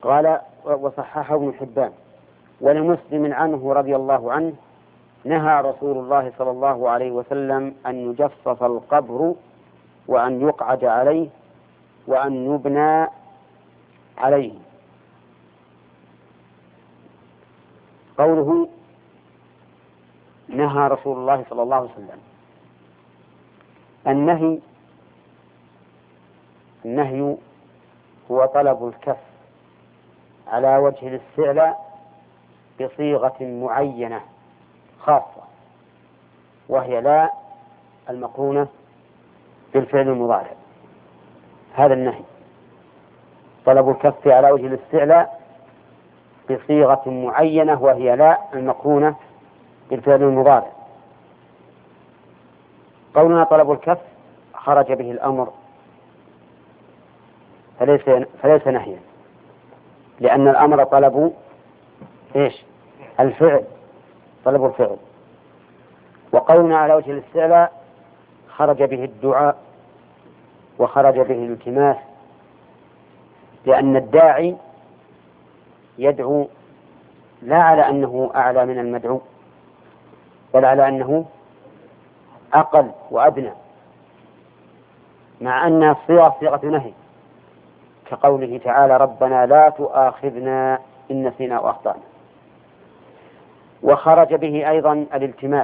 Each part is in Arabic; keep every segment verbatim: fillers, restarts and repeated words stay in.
قال وصححه ابن حبان. ولمسلم عنه رضي الله عنه نهى رسول الله صلى الله عليه وسلم أن يجصص القبر وأن يقعد عليه وأن يبنى عليه. قوله نهى رسول الله صلى الله عليه وسلم، النهي النهي هو طلب الكف على وجه الاستعلاء بصيغة معينة خاصة، وهي لا المقرونة بالفعل المضارع. هذا النهي، طلب الكف على وجه الاستعلاء بصيغة معينة وهي لا المقرونة بالفعل المضارع. قولنا طلب الكف خرج به الأمر فليس فليس نهيا، لأن الأمر طلب إيش؟ الفعل، طلب الفعل. وقولنا على وجه الاستعلاء خرج به الدعاء وخرج به الالتماس، لأن الداعي يدعو لا على أنه أعلى من المدعو، بل على أنه أقل وأدنى، مع أن الصيغة صيغة نهي، كقوله تعالى ربنا لا تؤاخذنا إن نسينا وأخطأنا. وخرج به أيضا الالتماس،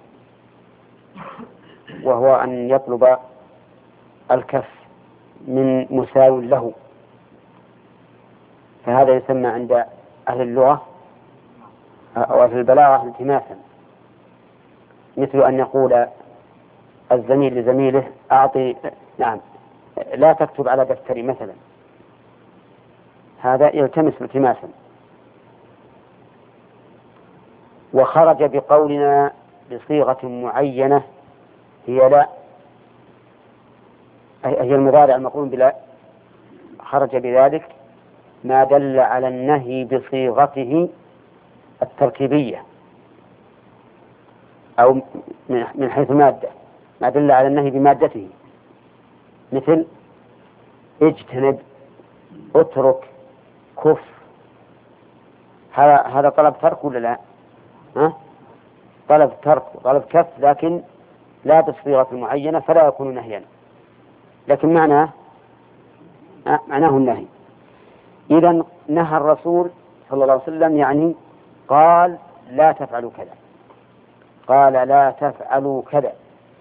وهو أن يطلب الكف من مساو له، فهذا يسمى عند أهل اللغة أو أهل البلاغة التماسا، مثل أن يقول الزميل لزميله أعطي نعم لا تكتب على دفتري مثلا، هذا يلتمس التماسا. وخرج بقولنا بصيغة معينة هي لا، هي المضارع المقرون بلا، خرج بذلك ما دل على النهي بصيغته التركيبية أو من حيث مادة، ما دل على النهي بمادته، مثل اجتنب، اترك، كف. هذا هذا طلب ترك ولا لا؟ ها؟ طلب ترك طلب كف، لكن لا بصيغة معينة فلا يكون نهيا، لكن معناه معناه النهي. إذن نهى الرسول صلى الله عليه وسلم، يعني قال لا تفعلوا كذا، قال لا تفعلوا كذا.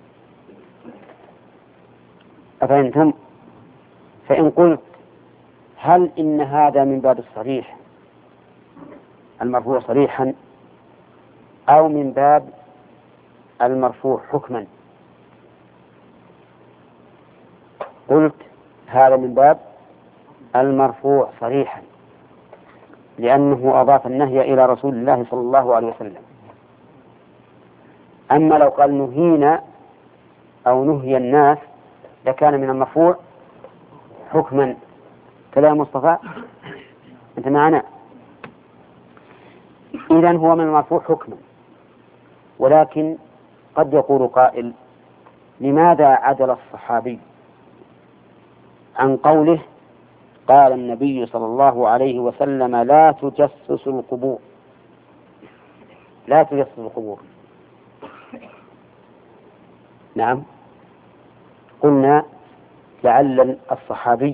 أفهمتم؟ فإن قلت هل إن هذا من باب الصريح المرفوع صريحا أو من باب المرفوع حكما؟ قلت هذا من باب المرفوع صريحا، لأنه أضاف النهي إلى رسول الله صلى الله عليه وسلم. أما لو قال نهينا أو نهي الناس لكان من المرفوع حكما. كلام مصطفى أنت معنا؟ إذن هو من المرفوع حكما، ولكن قد يقول قائل لماذا عدل الصحابي عن قوله قال النبي صلى الله عليه وسلم لا تجسس القبور، لا تجسس القبور؟ نعم، قلنا لعل الصحابي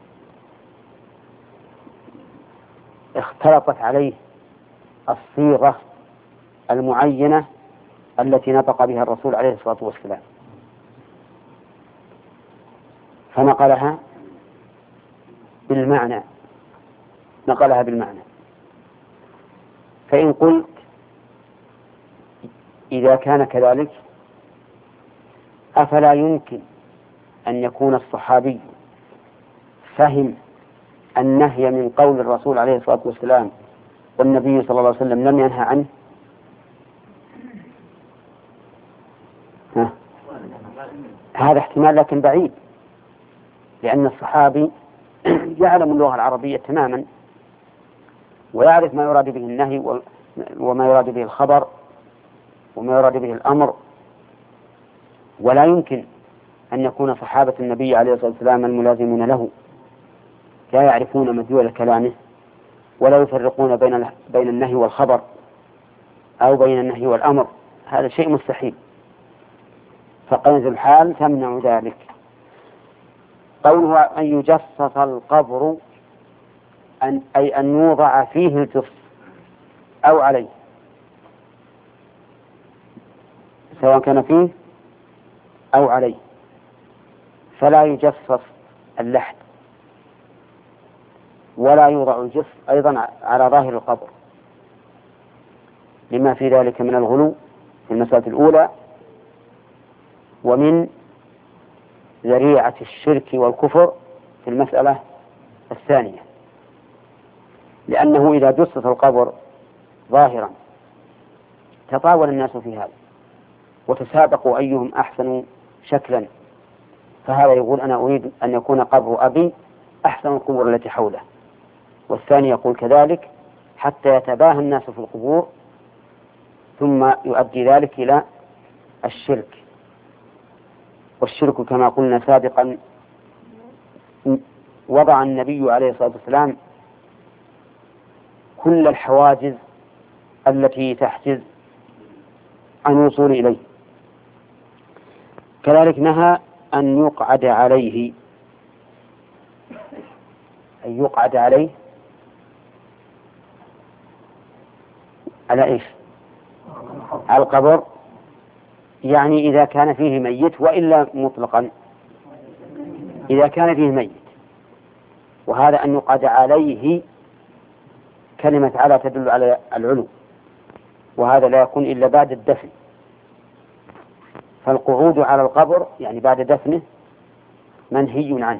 اختلطت عليه الصيغة المعينة التي نطق بها الرسول عليه الصلاة والسلام فنقلها بالمعنى نقلها بالمعنى. فإن قلت إذا كان كذلك أفلا يمكن أن يكون الصحابي فهم النهي من قول الرسول عليه الصلاة والسلام والنبي صلى الله عليه وسلم لم ينهى عنه؟ ها؟ هذا احتمال لكن بعيد، لأن الصحابي يعلم اللغة العربية تماما ويعرف ما يراد به النهي وما يراد به الخبر وما يراد به الأمر، ولا يمكن أن يكون صحابة النبي عليه الصلاة والسلام الملازمون له لا يعرفون مدلول كلامه ولا يفرقون بين بين النهي والخبر أو بين النهي والأمر، هذا شيء مستحيل، فقيمة الحال تمنع ذلك. قوله أن يجصص القبر أن أي أن يوضع فيه الجص أو عليه، سواء كان فيه أو عليه، فلا يجصص اللحد ولا يوضع الجص أيضا على ظاهر القبر، لما في ذلك من الغلو في المسألة الأولى ومن ذريعة الشرك والكفر في المسألة الثانية، لأنه إذا جصص القبر ظاهرا تطاول الناس في هذا وتسابقوا أيهم أحسن شكلا، فهذا يقول أنا أريد أن يكون قبر أبي أحسن القبور التي حوله، والثاني يقول كذلك، حتى يتباهى الناس في القبور، ثم يؤدي ذلك إلى الشرك. والشرك كما قلنا سابقا وضع النبي عليه الصلاة والسلام كل الحواجز التي تحجز عن الوصول إليه. كذلك نهى أن يقعد عليه، أن يقعد عليه على إيش؟ على القبر، يعني إذا كان فيه ميت، وإلا مطلقا إذا كان فيه ميت. وهذا أن يقعد عليه كلمة على تدل على العلو، وهذا لا يكون إلا بعد الدفن، فالقعود على القبر يعني بعد دفنه منهي عنه.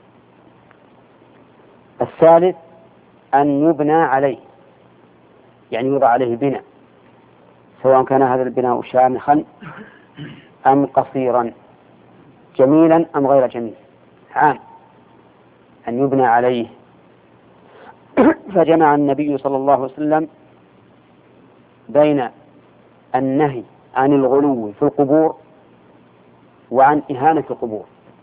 الثالث أن يبنى عليه، يعني يوضع عليه بناء، سواء كان هذا البناء شامخا أم قصيرا، جميلا أم غير جميل، عام أن يبنى عليه. فجمع النبي صلى الله عليه وسلم بين النهي عن الغلو في القبور وعن إهانة القبور،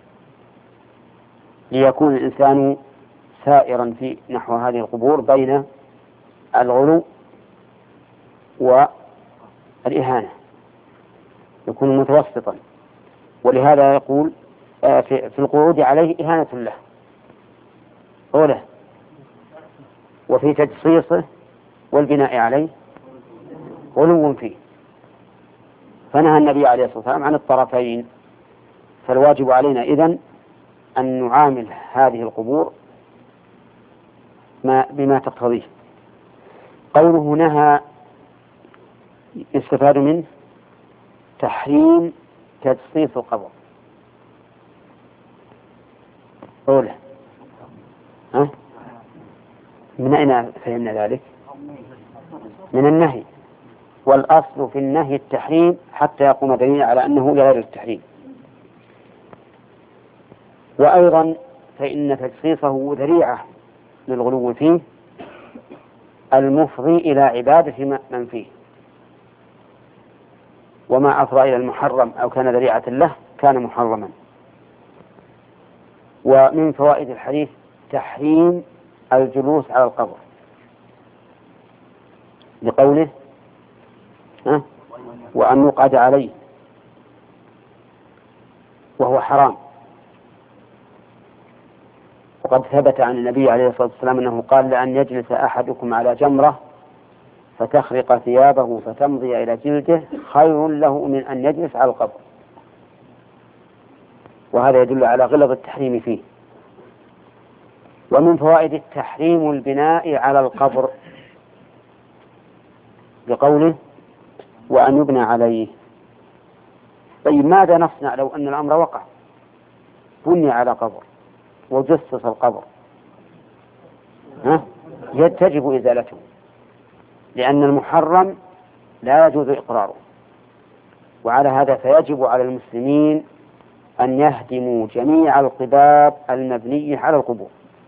ليكون الإنسان سائرا في نحو هذه القبور بين الغلو والإهانة، يكون متوسطا. ولهذا يقول في القعود عليه إهانة له وله، وفي تجصيصه والبناء عليه غلو فيه، فنهى النبي عليه الصلاة والسلام عن الطرفين. فالواجب علينا إذن أن نعامل هذه القبور ما بما تقتضيه. قوله نهى يستفاد منه تحريم تجصيص القبر. أولا ها؟ من أين فهمنا ذلك؟ من النهي، والأصل في النهي التحريم حتى يقوم دليل على أنه لغير التحريم. وأيضا فإن تجصيصه ذريعة للغلو فيه المفضي إلى عبادة من فيه، وما أفضى إلى المحرم أو كان ذريعة له كان محرما. ومن فوائد الحديث تحريم الجلوس على القبر لقوله ها؟ وأن يقعد عليه، وهو حرام. وقد ثبت عن النبي عليه الصلاة والسلام أنه قال لأن يجلس أحدكم على جمرة فتخرق ثيابه فتمضي إلى جلده خير له من أن يجلس على القبر، وهذا يدل على غلظ التحريم فيه. ومن فوائد التحريم البناء على القبر بقوله وأن يبنى عليه. طيب ماذا نصنع لو أن الأمر وقع، بني على قبر وجصص القبر؟ ها؟ تجب إزالته، لأن المحرم لا يجوز إقراره. وعلى هذا فيجب على المسلمين أن يهدموا جميع القباب المبنية على القبور،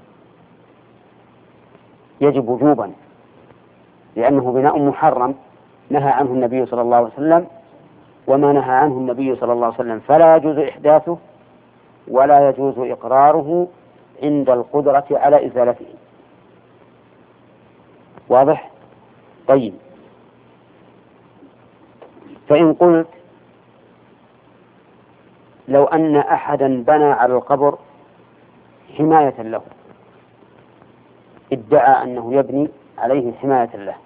يجب وجوبا، لأنه بناء محرم نهى عنه النبي صلى الله عليه وسلم، وما نهى عنه النبي صلى الله عليه وسلم فلا يجوز إحداثه ولا يجوز إقراره عند القدرة على إزالته. واضح؟ طيب، فإن قلت لو أن أحدا بنى على القبر حماية له، ادعى أنه يبني عليه حماية له،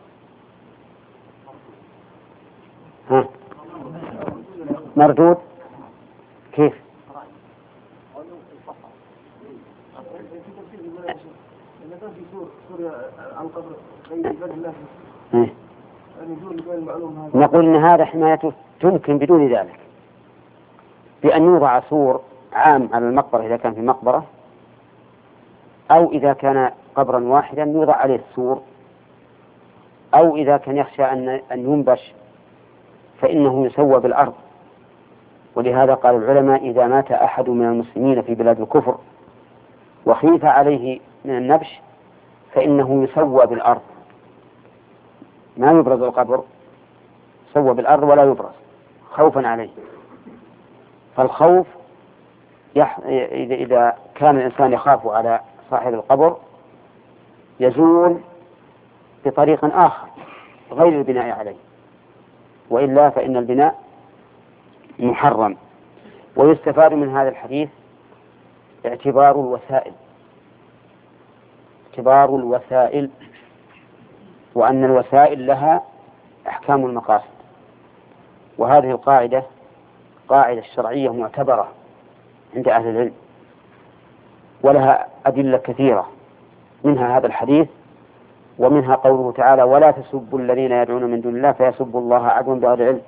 ها مردود؟ كيف؟ نقول إن هذا حمايته تمكن بدون ذلك، بأن يوضع سور عام على المقبرة إذا كان في مقبرة، أو إذا كان قبرا واحدا يوضع عليه السور، أو إذا كان يخشى أن أن ينبش فإنه يسوى بالأرض. ولهذا قال العلماء إذا مات أحد من المسلمين في بلاد الكفر وخيف عليه من النبش فإنه يسوى بالأرض، ما يبرز القبر، يسوى بالأرض ولا يبرز خوفا عليه. فالخوف يح... إذا كان الإنسان يخاف على صاحب القبر يزول بطريق آخر غير البناء عليه، وإلا فإن البناء محرم. ويستفاد من هذا الحديث اعتبار الوسائل، اعتبار الوسائل وأن الوسائل لها أحكام المقاصد. وهذه القاعدة قاعدة شرعية معتبرة عند أهل العلم، ولها أدلة كثيرة، منها هذا الحديث، ومنها قوله تعالى ولا تسبوا الذين يدعون من دون الله فيسبوا الله عدوا بغير علم،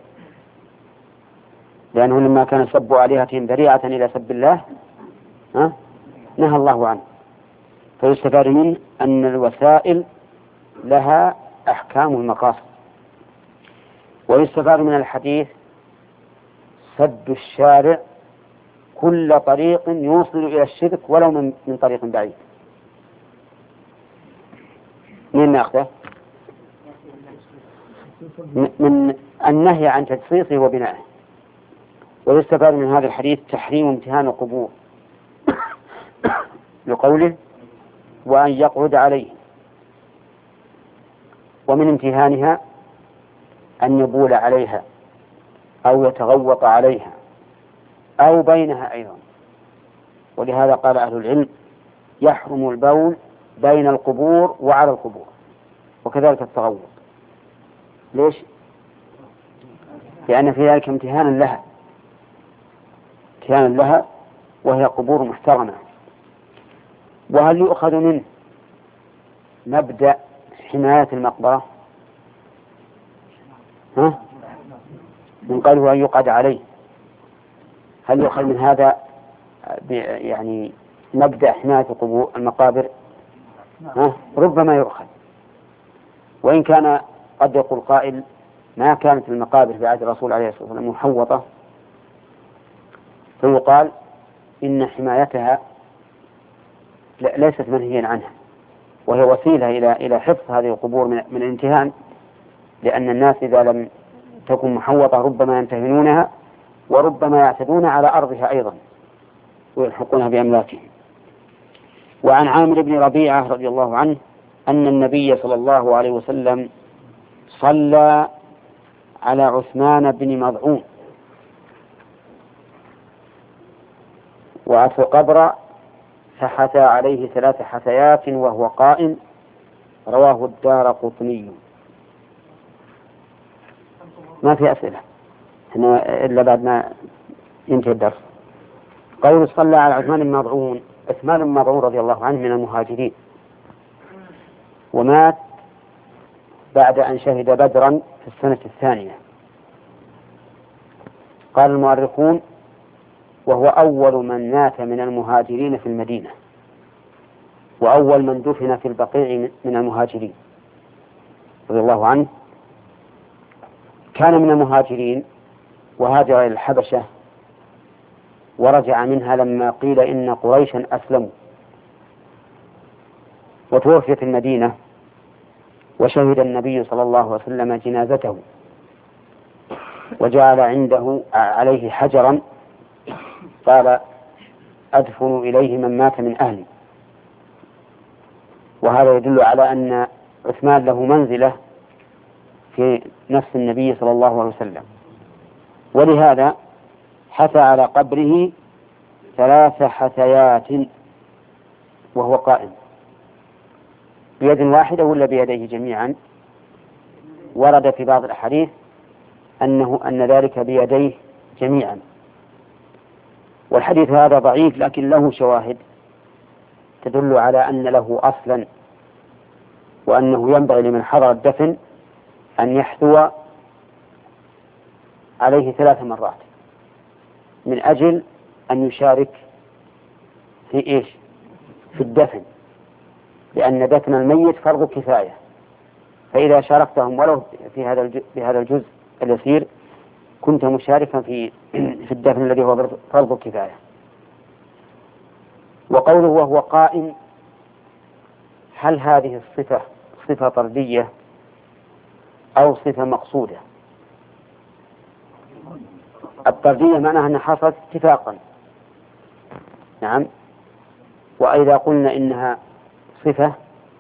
لأنه لما كان سب آلهتهم ذريعة إلى سب الله ها؟ نهى الله عنه. فيستفاد منه أن الوسائل لها أحكام المقاصد. ويستفاد من الحديث سد الشارع كل طريق يوصل إلى الشرك ولو من, من طريق بعيد. من ناخذه؟ من النهي عن تجصيصه وبنائه. ويستفاد من هذا الحديث تحريم امتهان القبور لقوله وأن يقعد عليه، ومن امتهانها أن يبول عليها أو يتغوط عليها أو بينها أيضا. ولهذا قال أهل العلم يحرم البول بين القبور وعلى القبور، وكذلك التغوط. ليش؟ لأن في ذلك امتهانا لها، امتهانا لها وهي قبور محترمة. وهل يؤخذ منه مبدأ حماية المقبرة؟ ها؟ من قوله أن يقعد عليه، هل يؤخذ من هذا يعني مبدأ حماية قبور المقابر؟ ها؟ ربما يؤخذ، وإن كان قد يقول قائل ما كانت المقابر في عهد الرسول عليه الصلاة والسلام محوطة، فيقال إن حمايتها ليست منهيا عنها، وهي وسيلة إلى إلى حفظ هذه القبور من, من الامتهان، لأن الناس إذا لم تكن محوطة ربما يمتهنونها وربما يعتدون على أرضها أيضا ويلحقونها بأملاكهم. وعن عامر بن ربيعة رضي الله عنه أن النبي صلى الله عليه وسلم صلى على عثمان بن مظعون وأتى القبر فحثى عليه ثلاث حثيات وهو قائم، رواه الدارقطني. ما في أسئلة إلا بعد ما ينتهي الدرس. قول صلى على عثمان بن مظعون، عثمان بن مظعون رضي الله عنه من المهاجرين، ومات بعد أن شهد بدرا في السنة الثانية. قال المؤرخون وهو أول من مات من المهاجرين في المدينة، وأول من دفن في البقيع من المهاجرين رضي الله عنه. كان من المهاجرين وهاجر إلى الحبشة ورجع منها لما قيل إن قريشا أسلموا، وتوفي في المدينة، وشهد النبي صلى الله عليه وسلم جنازته وجعل عنده عليه حجرا قال أدفن إليه من مات من أهلي. وهذا يدل على أن عثمان له منزلة في نفس النبي صلى الله عليه وسلم، ولهذا حثى على قبره ثلاث حثيات وهو قائم، بيد واحدة ولا بيديه جميعا؟ ورد في بعض الأحاديث أنه أن ذلك بيديه جميعا، والحديث هذا ضعيف لكن له شواهد تدل على أن له أصلا، وأنه ينبغي لمن حضر الدفن أن يحثو عليه ثلاث مرات من أجل أن يشارك في إيش؟ في الدفن، لأن دفن الميت فرض كفاية، فإذا شاركتهم ولو في هذا في هذا الجزء اليسير كنت مشاركا في في الدفن الذي هو فرض كفاية. وقوله وهو قائم، هل هذه الصفة صفة طردية أو صفة مقصودة؟ الطردية معناها أنها حصلت اتفاقا، نعم، وإذا قلنا إنها صفة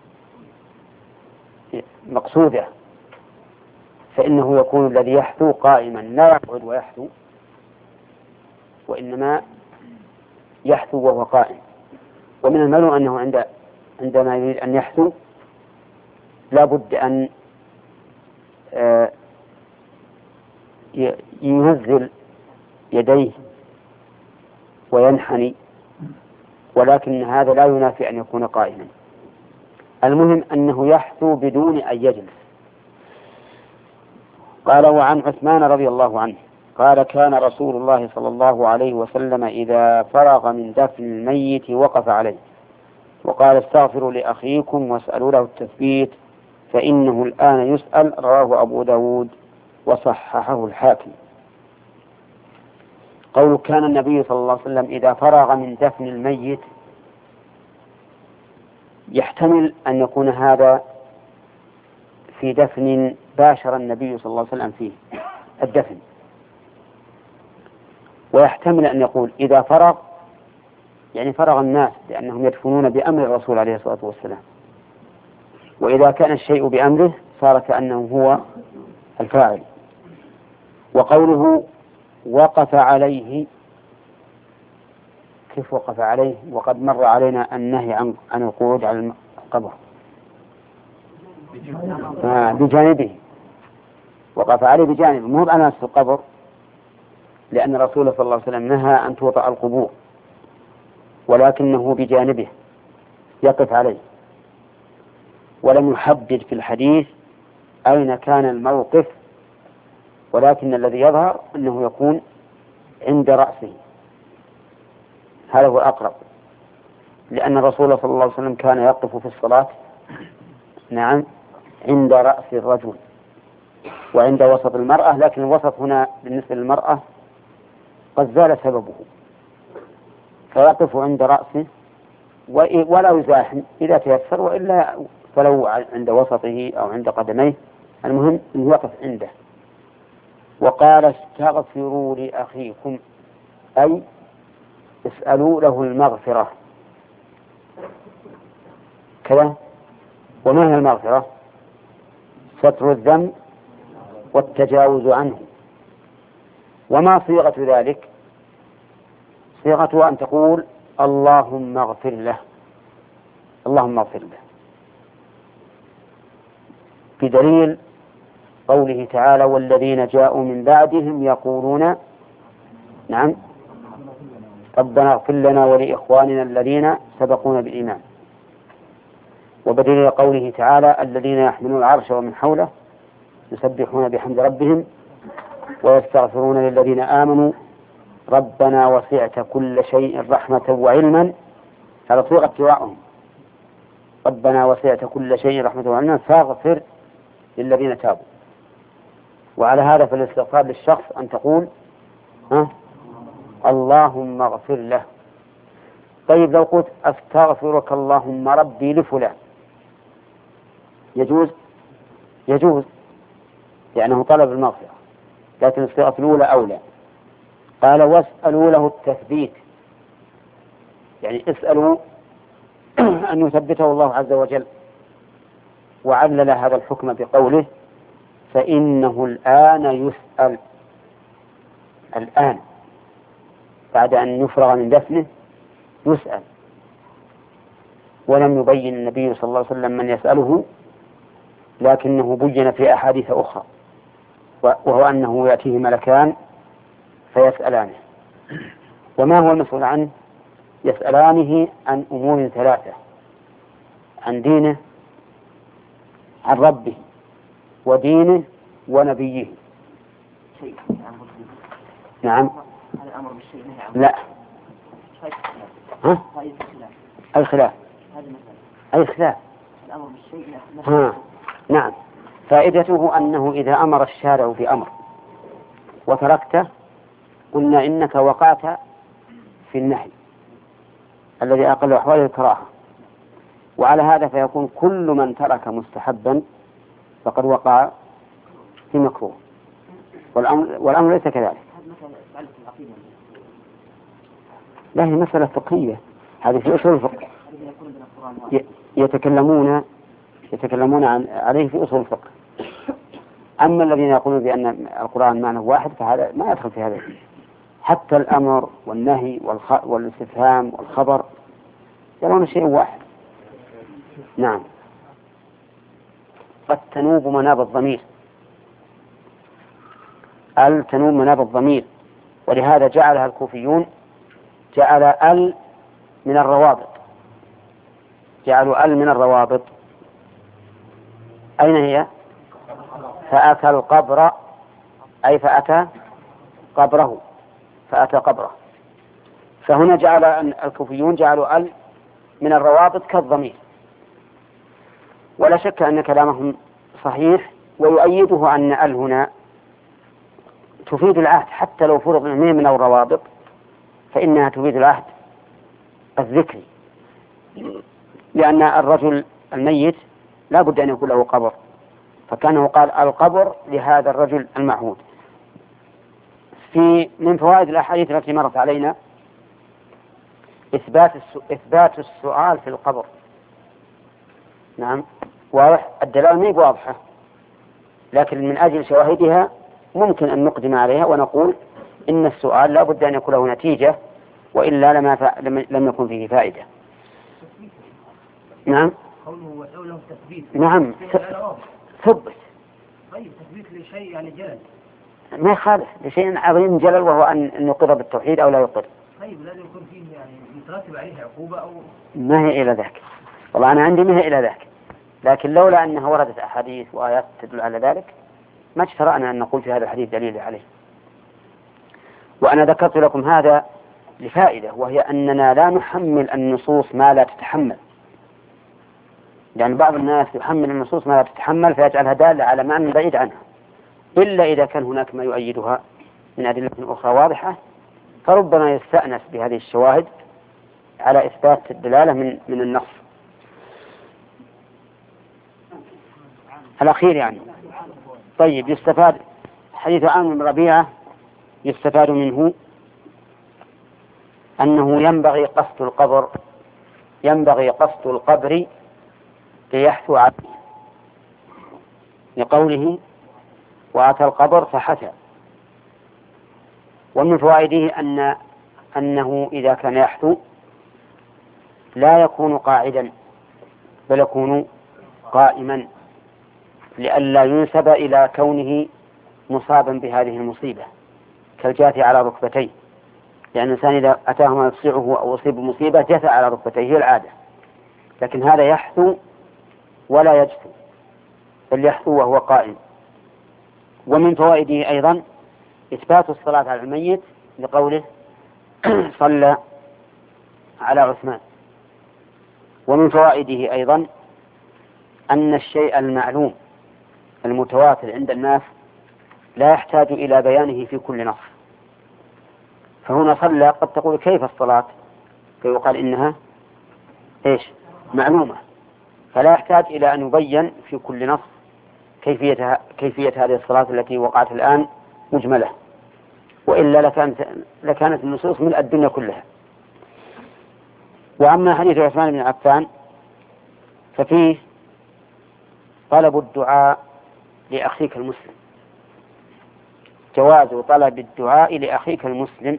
مقصودة فإنه يكون الذي يحثو قائما لا يقعد ويحثو، وإنما يحثو وهو قائم. ومن المعلوم أنه عند عندما يريد أن يحثو لا بد أن ينزل يديه وينحني، ولكن هذا لا ينافي أن يكون قائما. المهم أنه يحثو بدون أن يجلس. قال وعن عثمان رضي الله عنه قال كان رسول الله صلى الله عليه وسلم إذا فرغ من دفن الميت وقف عليه وقال استغفروا لأخيكم واسألوا له التثبيت فإنه الآن يسأل. رواه أبو داود وصححه الحاكم. قول كان النبي صلى الله عليه وسلم إذا فرغ من دفن الميت يحتمل أن يكون هذا في دفن باشر النبي صلى الله عليه وسلم فيه الدفن، ويحتمل أن يقول إذا فرغ يعني فرغ الناس لأنهم يدفنون بأمر الرسول عليه الصلاة والسلام، وإذا كان الشيء بأمره صار كأنه هو الفاعل. وقوله وقف عليه، كيف وقف عليه وقد مر علينا النهي عن عن القعود على القبر؟ آه بجانبه، وقف عليه بجانبه، مو على نفس القبر، لأن الرسول صلى الله عليه وسلم نهى أن توطأ القبور، ولكنه بجانبه يقف عليه، ولم يحدد في الحديث أين كان الموقف، ولكن الذي يظهر أنه يكون عند رأسه، هذا هو أقرب، لأن الرسول صلى الله عليه وسلم كان يقف في الصلاة نعم عند رأس الرجل وعند وسط المرأة، لكن الوسط هنا بالنسبة للمرأة قد زال سببه، فيقف عند رأسه ولا يزاحم إذا تيسر، وإلا فلو عند وسطه أو عند قدميه، المهم أن يقف عنده. وقال استغفروا لأخيكم أي اسألوا له المغفرة كذا. وما هي المغفرة؟ ستر الذنب والتجاوز عنه. وما صيغة ذلك؟ صيغة أن تقول اللهم اغفر له، اللهم اغفر له، بدليل قوله تعالى والذين جاءوا من بعدهم يقولون نعم ربنا اغفر لنا ولإخواننا الذين سبقونا بالإيمان، وبدليل قوله تعالى الذين يحملون العرش ومن حوله يسبحون بحمد ربهم ويستغفرون للذين آمنوا ربنا وسعت كل شيء رحمة وعلما. هذا صيغة دعائهم، ربنا وسعت كل شيء رحمة وعلما فاغفر للذين تابوا. وعلى هذا فالاستغفار للشخص أن تقول ها اللهم اغفر له. طيب لو قلت أستغفرك اللهم ربي لفلان يجوز؟ يجوز لأنه طلب المغفرة، لكن الصيغة الأولى أولى. قال واسألوا له التثبيت، يعني اسألوا أن يثبته الله عز وجل، وعلل هذا الحكم بقوله فإنه الآن يسأل. الآن بعد أن يفرغ من دفنه يسأل. ولم يبين النبي صلى الله عليه وسلم من يسأله، لكنه بين في أحاديث أخرى، وهو أنه يأتيه ملكان فيسألانه. وما هو المسؤول عنه؟ يسألانه عن أمور ثلاثة: عن دينه، عن ربه، ودينه، ونبيه. نعم. لا. ها؟ الخلاف. أي خلاف؟ ها. نعم. فائدته أنه إذا أمر الشارع بأمر وتركته قلنا إنك وقعت في النهي الذي أقل أحواله الكراهة، وعلى هذا فيكون كل من ترك مستحبا فقد وقع في مكروه، والأمر, والأمر ليس كذلك. لا، هي مسألة فقهية، هذه في أصول الفقه يتكلمون يتكلمون عن عليه في أصول الفقه. أما الذين يقولون بأن القرآن معنى واحد فهذا ما يدخل في هذا. حتى الأمر والنهي والخ... والاستفهام والخبر يرون شيء واحد. نعم. قد تنوب مناب الضمير، ال تنوب مناب الضمير، ولهذا جعلها الكوفيون جعل ال من الروابط، جعلوا ال من الروابط. أين هي؟ فأتى القبر، أي فأتى قبره، فأتى قبره. فهنا جعل الكوفيون جعلوا ال من الروابط كالضمير، ولا شك أن كلامهم صحيح، ويؤيده أن ال هنا تفيد العهد، حتى لو فرض من الروابط فإنها تفيد العهد الذكري، لأن الرجل الميت لا بد أن يكون له قبر، فكانه قال القبر لهذا الرجل المعهود. في من فوائد الأحاديث التي مرت علينا إثبات إثبات السؤال في القبر. نعم، واضح، الدلالة مي واضحة، لكن من أجل شواهدها ممكن أن نقدم عليها ونقول إن السؤال لا بد أن يكون له نتيجة، وإلا لما ف... لم يكن فيه فائدة. نعم. قوله له تثبيت. نعم. ثبت. طيب تثبيت لشيء يعني جلل. ما يخالف لشيء عظيم جلل، وهو أن نقر بالتوحيد أو لا يقر. طيب لازم يكون فيه يعني يترتب عليه عقوبة أو. ما هي إلى ذاك. والله أنا عندي ما هي إلى ذاك، لكن لولا أنها وردت أحاديث وآيات تدل على ذلك ما اجترأنا أن نقول في هذا الحديث دليل عليه. وأنا ذكرت لكم هذا لفائدة، وهي أننا لا نحمل النصوص ما لا تتحمل، يعني بعض الناس يحمل النصوص ما لا تتحمل فيجعلها دالة على معنى بعيد عنها، إلا إذا كان هناك ما يؤيدها من أدلة أخرى واضحة، فربما يستأنس بهذه الشواهد على إثبات الدلالة من من النص الأخير يعني. طيب، يستفاد حديث عامر بن ربيعة يستفاد منه أنه ينبغي قصد القبر ينبغي قصد القبر ليحثو عليه، لقوله وأتى القبر فحثى. ومن فوائده أن أنه إذا كان يحثو لا يكون قاعدا بل يكون قائما، لئلا ينسب إلى كونه مصابا بهذه المصيبة كالجاثي على ركبتيه، لأن الإنسان إذا أتاه ما يفصعه أو أصيب بمصيبة جثى على ركبتيه، هي العادة، لكن هذا يحثو ولا يجثو بل يحثو وهو قائم. ومن فوائده أيضا إثبات الصلاة على الميت لقوله صلى على عثمان. ومن فوائده أيضا أن الشيء المعلوم المتواتر عند الناس لا يحتاج إلى بيانه في كل نص، فهنا صلى قد تقول كيف الصلاة، فيقال إنها إيش معلومة، فلا يحتاج إلى أن يبين في كل نص كيفية كيفية هذه الصلاة التي وقعت الآن مجملة، وإلا لكانت لكانت النصوص من الدنيا كلها. وأما حديث عثمان بن عفان ففيه طلب الدعاء لأخيك المسلم، جواز طلب الدعاء لأخيك المسلم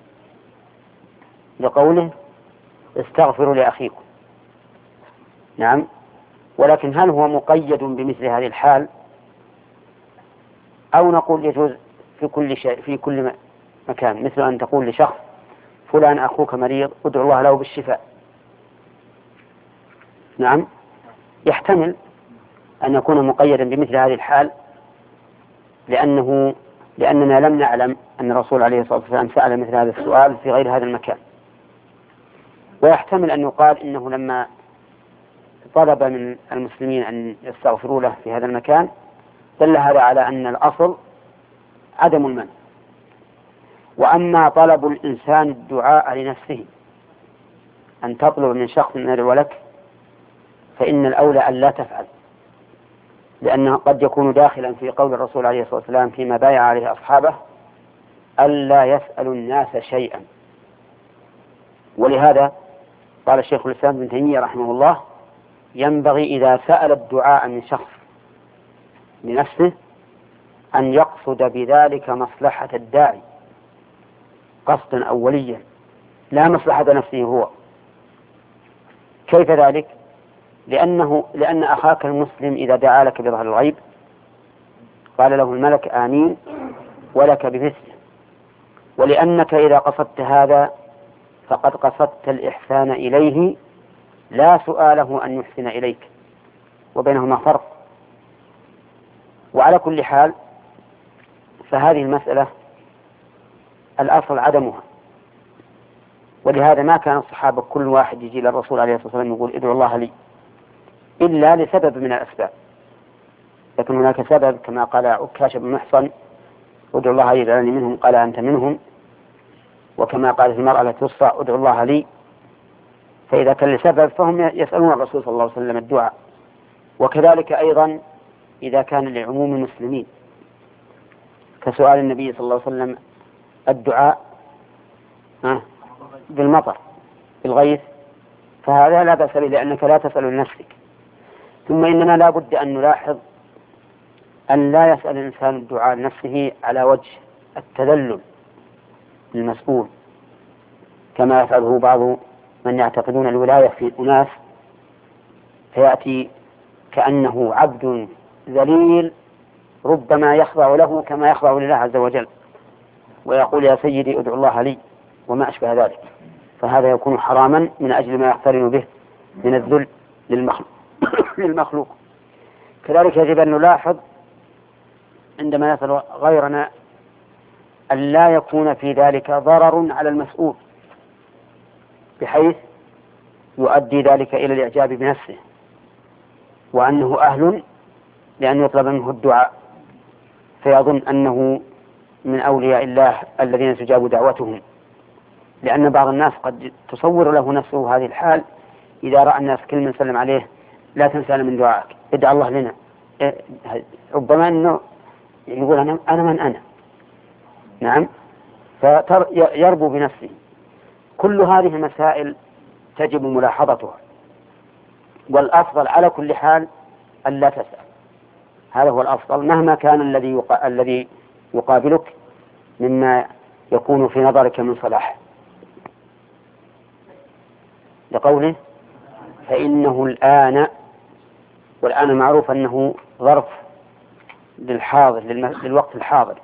لقوله استغفروا لأخيكم. نعم، ولكن هل هو مقيد بمثل هذه الحال، أو نقول يجوز في كل شيء في كل مكان، مثل أن تقول لشخص فلان أخوك مريض ادعو الله له بالشفاء؟ نعم، يحتمل أن يكون مقيدا بمثل هذه الحال، لأنه لأننا لم نعلم أن الرسول عليه الصلاة والسلام سأل مثل هذا السؤال في غير هذا المكان. ويحتمل أن يقال إنه لما طلب من المسلمين أن يستغفروا له في هذا المكان دل هذا على أن الأصل عدم المنع. وأما طلب الإنسان الدعاء لنفسه، أن تطلب من شخص أن يدعو لك، فإن الأولى أن لا تفعل، لأنه قد يكون داخلا في قول الرسول عليه الصلاة والسلام فيما بايع عليه أصحابه ألا يسأل الناس شيئا. ولهذا قال الشيخ الإسلام ابن تيمية رحمه الله ينبغي إذا سأل الدعاء من شخص لنفسه أن يقصد بذلك مصلحة الداعي قصدا أوليا، لا مصلحة نفسه هو. كيف ذلك؟ لأنه لأن أخاك المسلم إذا دعا لك بظهر الغيب قال له الملك آمين ولك بمثله، ولأنك إذا قصدت هذا فقد قصدت الإحسان إليه لا سؤاله أن يحسن إليك، وبينهما فرق. وعلى كل حال فهذه المسألة الأصل عدمها، ولهذا ما كان الصحابة كل واحد يجي للرسول عليه الصلاة والسلام يقول ادعو الله لي إلا لسبب من الأسباب. لكن هناك سبب كما قال عكاشة بن محصن ادعو الله يجعلني منهم، قال أنت منهم. وكما قالت المرأة التي تصفى ادعو الله لي، فإذا كان لسبب فهم يسألون الرسول صلى الله عليه وسلم الدعاء. وكذلك أيضا إذا كان لعموم المسلمين كسؤال النبي صلى الله عليه وسلم الدعاء بالمطر بالغيث، فهذا لا بأس به لأنك لا تسأل لنفسك. ثم إننا لا بد أن نلاحظ أن لا يسأل الإنسان الدعاء لنفسه على وجه التذلل للمسؤول، كما يفعله بعض من يعتقدون الولاية في أناس، فيأتي كأنه عبد ذليل ربما يخضع له كما يخضع لله عز وجل، ويقول يا سيدي ادعو الله لي وما أشبه ذلك، فهذا يكون حراما من أجل ما يقترن به من الذل للمخلوق. كذلك يجب أن نلاحظ عندما يسأل غيرنا أن لا يكون في ذلك ضرر على المسؤول بحيث يؤدي ذلك إلى الإعجاب بنفسه وأنه أهل لأن يطلب منه الدعاء، فيظن أنه من أولياء الله الذين تجاب دعوتهم. لأن بعض الناس قد تصور له نفسه هذه الحال إذا رأى الناس كل من سلم عليه لا تنسى من دعائك ادعى الله لنا، ربما أنه يقول أنا, أنا من أنا. نعم، فيربو بنفسه. كل هذه المسائل تجب ملاحظتها، والأفضل على كل حال أن لا تسأل، هذا هو الأفضل مهما كان الذي يقا... الذي يقابلك مما يكون في نظرك من صلاح. لقوله فإنه الآن، والآن معروف أنه ظرف للحاضر للوقت الحاضر.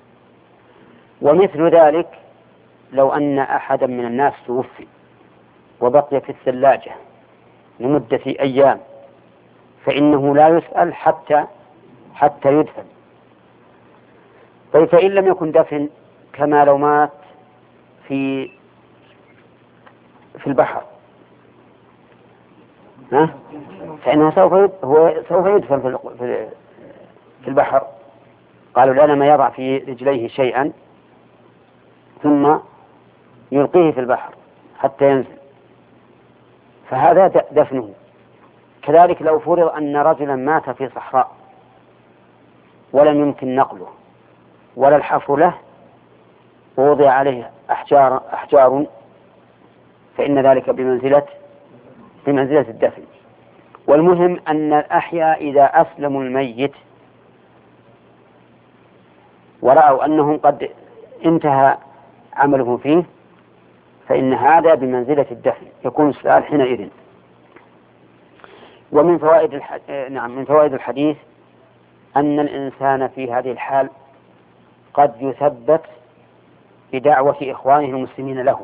ومثل ذلك لو أن أحدا من الناس توفي وبقي في الثلاجة لمدة أيام فإنه لا يسأل حتى حتى يدفن. طيب فإن لم يكن دفن كما لو مات في في البحر ها؟ فإنه سوف هو سوف يدفن في في البحر. قالوا لنا ما يضع في رجليه شيئا ثم يلقيه في البحر حتى ينزل، فهذا دفنه. كذلك لو فرض أن رجلا مات في صحراء ولم يمكن نقله ولا الحفر له ووضع عليه أحجار, أحجار فإن ذلك بمنزلة بمنزلة الدفن. والمهم أن الأحياء إذا أسلموا الميت ورأوا أنهم قد انتهى عمله فيه فإن هذا بمنزلة الدفن، يكون السؤال حينئذ. ومن فوائد الح... نعم من فوائد الحديث أن الإنسان في هذه الحال قد يثبت بدعوة إخوانه المسلمين له.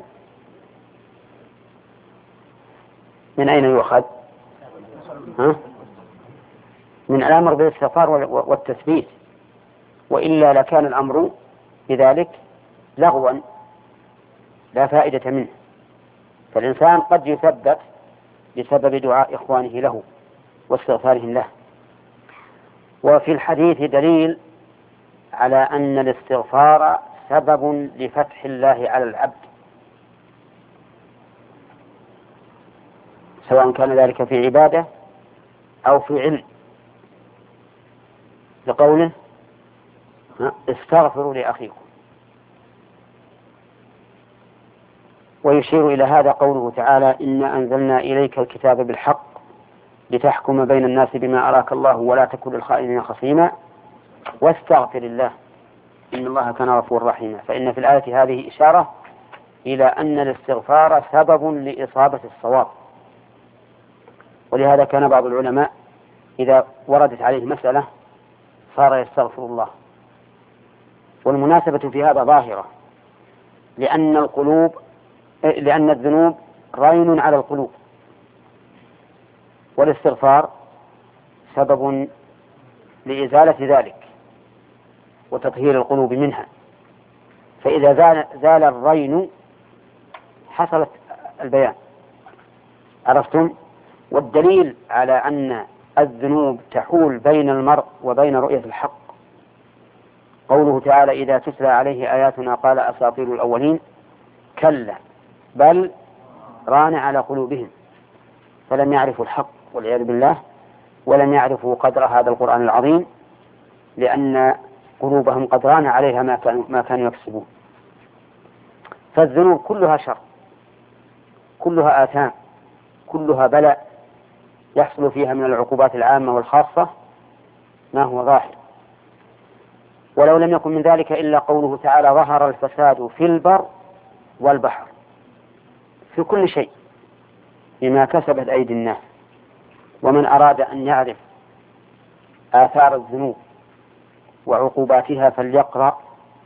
من أين يؤخذ؟ ها؟ من الأمر بالاستغفار والتثبيت، وإلا لكان الأمر بذلك لغوا لا فائدة منه. فالإنسان قد يثبت بسبب دعاء إخوانه له واستغفارهم له. وفي الحديث دليل على أن الاستغفار سبب لفتح الله على العبد، سواء كان ذلك في عبادة أو في علم، لقوله استغفروا لأخيكم. ويشير إلى هذا قوله تعالى إنا أنزلنا إليك الكتاب بالحق لتحكم بين الناس بما أراك الله ولا تكن للخائنين خصيما واستغفر الله إن الله كان غفورا رحيما. فإن في الآية هذه إشارة إلى أن الاستغفار سبب لإصابة الصواب، ولهذا كان بعض العلماء إذا وردت عليه مسألة صار يستغفر الله. والمناسبة في هذا ظاهرة، لأن القلوب لأن الذنوب رين على القلوب، والاستغفار سبب لإزالة ذلك وتطهير القلوب منها. فإذا زال, زال الرين حصلت البيان. عرفتم؟ والدليل على أن الذنوب تحول بين المرء وبين رؤية الحق قوله تعالى إذا تتلى عليه آياتنا قال أساطير الأولين كلا بل ران على قلوبهم فلم يعرفوا الحق والعياذ بالله، ولم يعرفوا قدر هذا القرآن العظيم، لأن قلوبهم قد ران عليها ما كانوا, ما كانوا يكسبون. فالذنوب كلها شر، كلها آثام، كلها بلاء يحصل فيها من العقوبات العامة والخاصة ما هو ظاهر. ولو لم يكن من ذلك إلا قوله تعالى ظهر الفساد في البر والبحر، في كل شيء بما كسبت أيدي الناس. ومن أراد أن يعرف آثار الذنوب وعقوباتها فليقرأ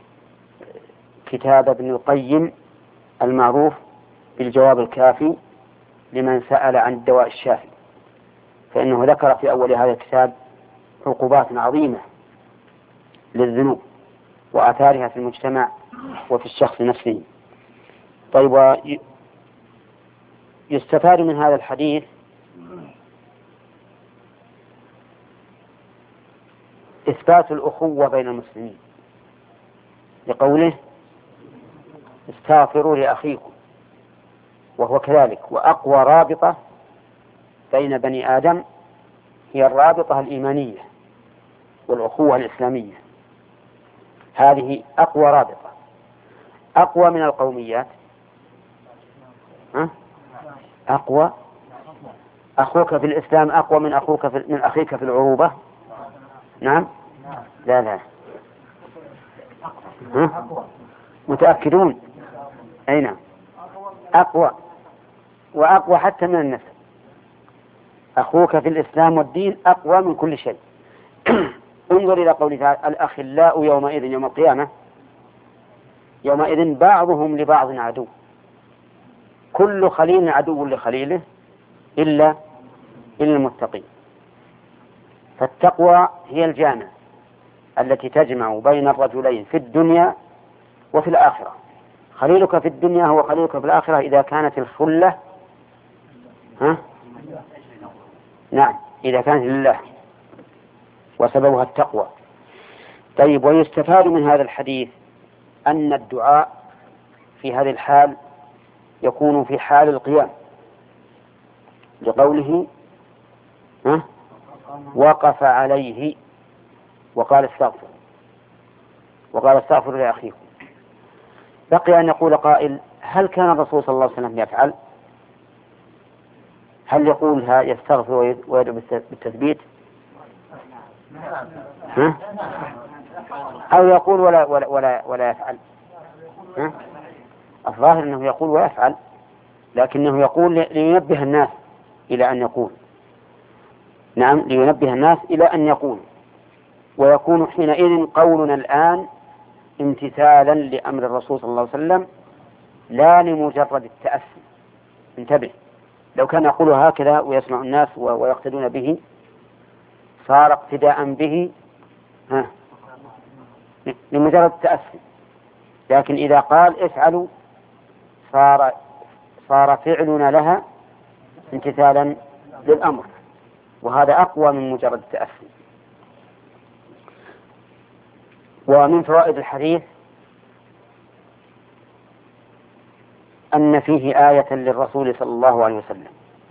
كتاب ابن القيم المعروف بالجواب الكافي لمن سأل عن الدواء الشافي، فإنه ذكر في أول هذا الكتاب عقوبات عظيمة للذنوب وآثارها في المجتمع وفي الشخص نفسه. طيب، يستفاد من هذا الحديث إثبات الأخوة بين المسلمين لقوله استغفروا لأخيكم، وهو كذلك. وأقوى رابطة بين بني آدم هي الرابطة الإيمانية والأخوة الإسلامية، هذه أقوى رابطة، أقوى من القوميات. ها؟ أقوى أخوك في الإسلام أقوى من أخوك في من أخيك في العروبة. نعم لا لا ها؟ متأكدون؟ أي نعم، أقوى وأقوى حتى من النسب. أخوك في الإسلام والدين أقوى من كل شيء. انظر إلى قوله تعالى الأخلاء يومئذ يوم القيامة يومئذ بعضهم لبعض عدو كل خليل عدو لخليله إلا إلا المتقين. فالتقوى هي الجامع التي تجمع بين الرجلين في الدنيا وفي الآخرة. خليلك في الدنيا هو خليلك في الآخرة إذا كانت الخلة ها؟ نعم إذا كانت لله، وسببها التقوى. طيب، ويستفاد من هذا الحديث أن الدعاء في هذه الحال يكون في حال القيام، لقوله ها؟ وقف عليه وقال استغفر وقال استغفر لأخيكم. بقي أن يقول قائل هل كان الرسول صلى الله عليه وسلم يفعل؟ هل يقولها يستغفر ويدعو بالتثبيت؟ ها؟ أو يقول ولا ولا ولا, ولا يفعل؟ ها؟ الظاهر أنه يقول ويفعل، لكنه يقول لينبه الناس إلى أن يقول. نعم، لينبه الناس إلى أن يقول، ويكون حينئذ قولنا الآن امتثالا لأمر الرسول صلى الله عليه وسلم لا لمجرد التأسي. انتبه، لو كان يقول هكذا ويسمع الناس ويقتدون به صار اقتداء به ها لمجرد التأسي، لكن إذا قال افعلوا صار صار فعلنا لها امتثالا للأمر، وهذا أقوى من مجرد التأسي. ومن فوائد الحديث أن فيه آية للرسول صلى الله عليه وسلم.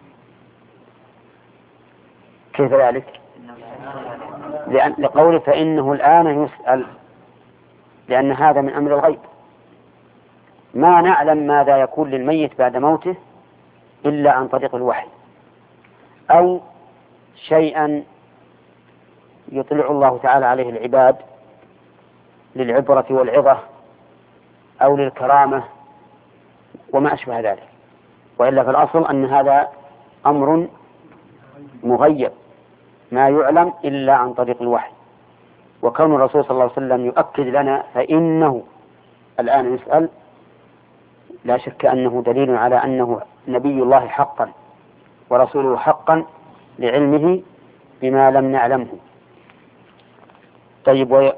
كيف ذلك؟ لأن لقوله فإنه الآن يسأل، لأن هذا من أمر الغيب، ما نعلم ماذا يكون للميت بعد موته إلا عن طريق الوحي، أو شيئا يطلع الله تعالى عليه العباد للعبرة والعظة أو للكرامة وما أشبه ذلك، وإلا في الأصل أن هذا أمر مغيب ما يعلم إلا عن طريق الوحي. وكون الرسول صلى الله عليه وسلم يؤكد لنا فإنه الآن يسأل لا شك أنه دليل على أنه نبي الله حقا ورسوله حقا لعلمه بما لم نعلمه. طيب، وي...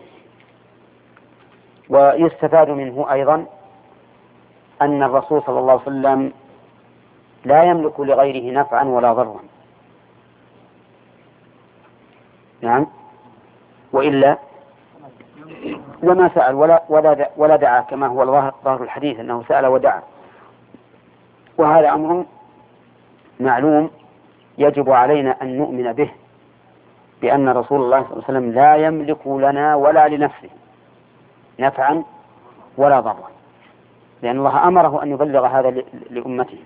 ويستفاد منه أيضا أن الرسول صلى الله عليه وسلم لا يملك لغيره نفعا ولا ضرا. نعم، وإلا لما سأل ولا ولا ولا دعا، كما هو ظاهر الحديث أنه سأل ودعا، وهذا أمر معلوم يجب علينا أن نؤمن به، بأن رسول الله صلى الله عليه وسلم لا يملك لنا ولا لنفسه نفعا ولا ضرا، لأن الله أمره أن يبلغ هذا لأمته.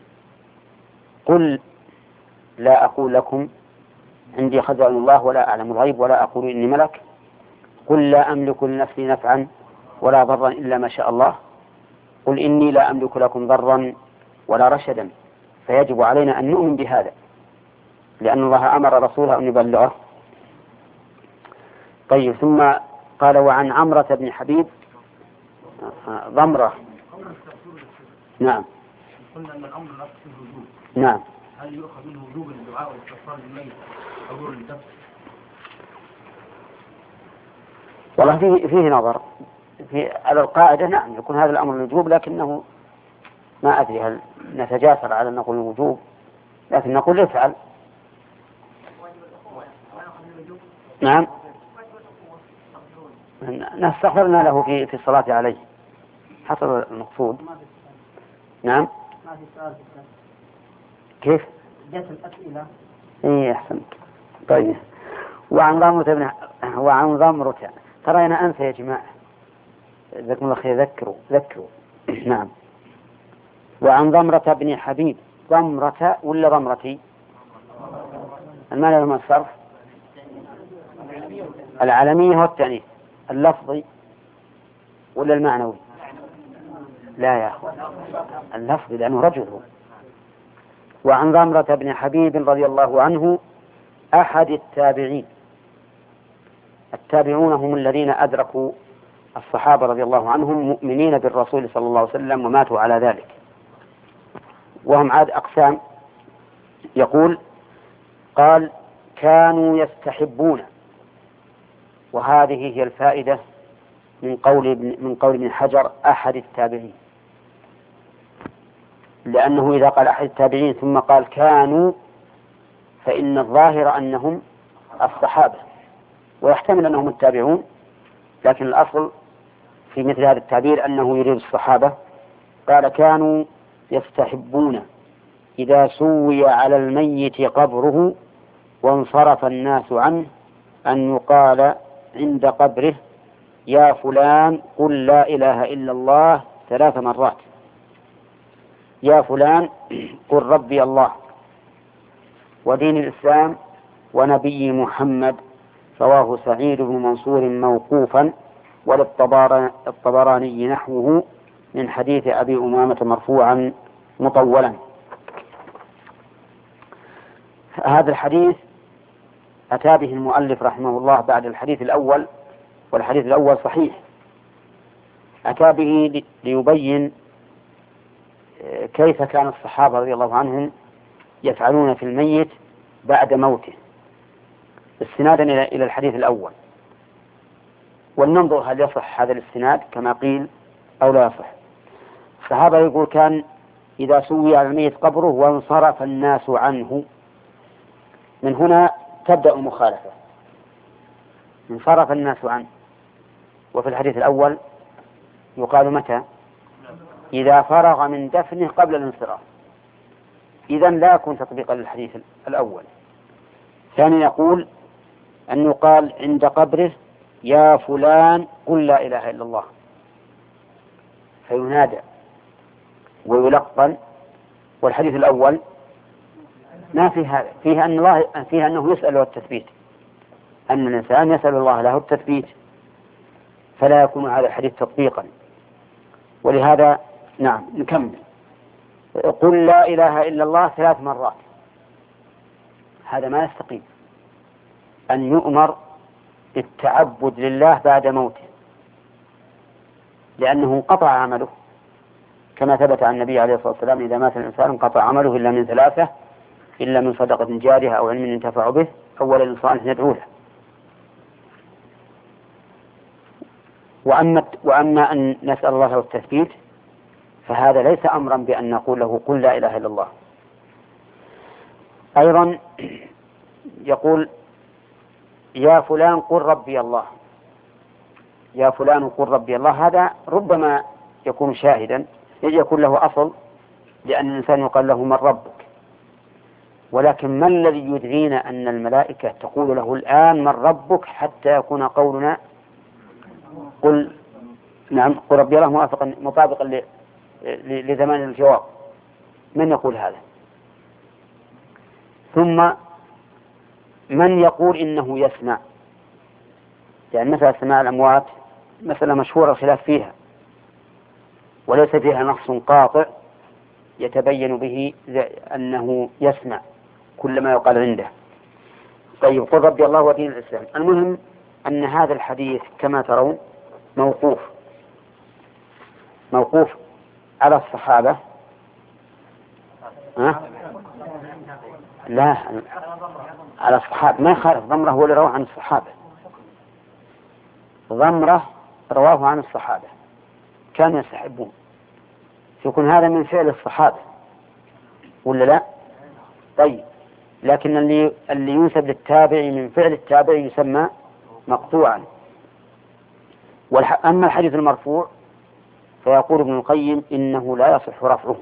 قل لا أقول لكم عندي خزائن الله ولا أعلم الغيب ولا أقول إني ملك، قل لا أملك لنفسي نفعا ولا ضرا إلا ما شاء الله، قل إني لا أملك لكم ضرا ولا رشدا. فيجب علينا أن نؤمن بهذا، لأن الله أمر رسوله أن يبلغه. طيب، ثم قال وعن عمرة بن حبيب ضمرة. نعم، قلنا أن الأمر نفسه الوجوب. نعم، هل يؤخذ منه وجوب الدعاء والاستغفار للميت أو دور الدفع؟ والله فيه, فيه نظر في على القاعدة. نعم، يكون هذا الأمر الوجوب، لكنه ما أدري هل نتجاسر على أن نقول الوجوب، لكن نقول افعل. نعم، نستغفرنا له في في الصلاة عليه حصل المقصود. نعم، كيف؟ جت الأسئلة. إيه أحسن. طيب، وعن ضمرة بن وعن ضمرة، ترى أنا أنسى يا جماعة، جزاكم الله خير، ذكروا ذكروا. نعم، وعن ضمرة بن حبيب. ضمرة ولا ضمرتي؟ المعنى لهم الصرف العالمية والتأنيث، اللفظي ولا المعنوي؟ لا يا أخوان، اللفظي، لأنه رجل هو. وعن ضمرة بن حبيب رضي الله عنه أحد التابعين. التابعون هم الذين أدركوا الصحابة رضي الله عنهم مؤمنين بالرسول صلى الله عليه وسلم وماتوا على ذلك، وهم عاد أقسام. يقول قال كانوا يستحبون، وهذه هي الفائدة من قول ابن من قول ابن حجر أحد التابعين، لأنه إذا قال أحد التابعين ثم قال كانوا فإن الظاهر أنهم الصحابة، ويحتمل أنهم التابعون، لكن الأصل في مثل هذا التعبير أنه يريد الصحابة. قال كانوا يستحبون إذا سوي على الميت قبره وانصرف الناس عنه أن يقال عند قبره يا فلان قل لا إله إلا الله ثلاث مرات، يا فلان قل ربي الله ودين الإسلام ونبي محمد. رواه سعيد بن منصور موقوفا، وللطبراني نحوه من حديث أبي أمامة مرفوعا مطولا. هذا الحديث أتى به المؤلف رحمه الله بعد الحديث الأول، والحديث الأول صحيح. أتى به ليبين كيف كان الصحابة رضي الله عنهم يفعلون في الميت بعد موته، استنادا إلى الحديث الأول. ولننظر هل يصح هذا الاستناد كما قيل أو لا يصح. الصحابة يقول كان إذا سوي على الميت قبره وانصرف الناس عنه، من هنا تبدأ المخالفة، انصرف الناس عنه. وفي الحديث الأول يقال متى؟ إذا فرغ من دفنه قبل الانصراف. إذن لا يكون تطبيقا للحديث الأول. ثانيا يقول أن يقال عند قبره يا فلان قل لا إله إلا الله، فينادى ويلقن. والحديث الأول ما فيها فيها أن الله فيها أنه يسأل التثبيت، أن الإنسان يسأل الله له التثبيت، فلا يكون هذا الحديث تطبيقا. ولهذا نعم نكمل. قل لا إله إلا الله ثلاث مرات، هذا ما يستقيم. أن يؤمر بالتعبد لله بعد موته، لأنه انقطع عمله، كما ثبت عن النبي عليه الصلاة والسلام إذا مات الإنسان انقطع عمله إلا من ثلاثة: إلا من صدقة جارية أو علم ينتفع به أو ولد صالح يدعو له. وأما, وأما أن نسأل الله له التثبيت فهذا ليس أمرا بأن نقول له قل لا إله إلا الله. أيضا يقول يا فلان قل ربي الله، يا فلان قل ربي الله، هذا ربما يكون شاهدا، يكون له أصل، لأن الإنسان يقال له من ربك. ولكن ما الذي يدرينا أن الملائكة تقول له الآن من ربك حتى يكون قولنا قل نعم قل ربي الله موافقا مطابقا لزمان الجواب؟ من يقول هذا؟ ثم من يقول إنه يسمع؟ يعني مثلا سماع الأموات مسألة مشهورة الخلاف فيها، وليس فيها نص قاطع يتبين به أنه يسمع كل ما يقال عنده. طيب قل ربي الله ودين الإسلام. المهم أن هذا الحديث كما ترون موقوف موقوف على الصحابة. ها؟ لا على الصحابة، ما يخالف. ضمرة هو اللي رواه عن الصحابة، ضمرة رواه عن الصحابة كانوا يستحبون، يكون هذا من فعل الصحابة ولا لا؟ طيب لكن اللي اللي ينسب للتابع من فعل التابع يسمى مقطوعا. أما الحديث المرفوع فيقول ابن القيم إنه لا يصح رفعه،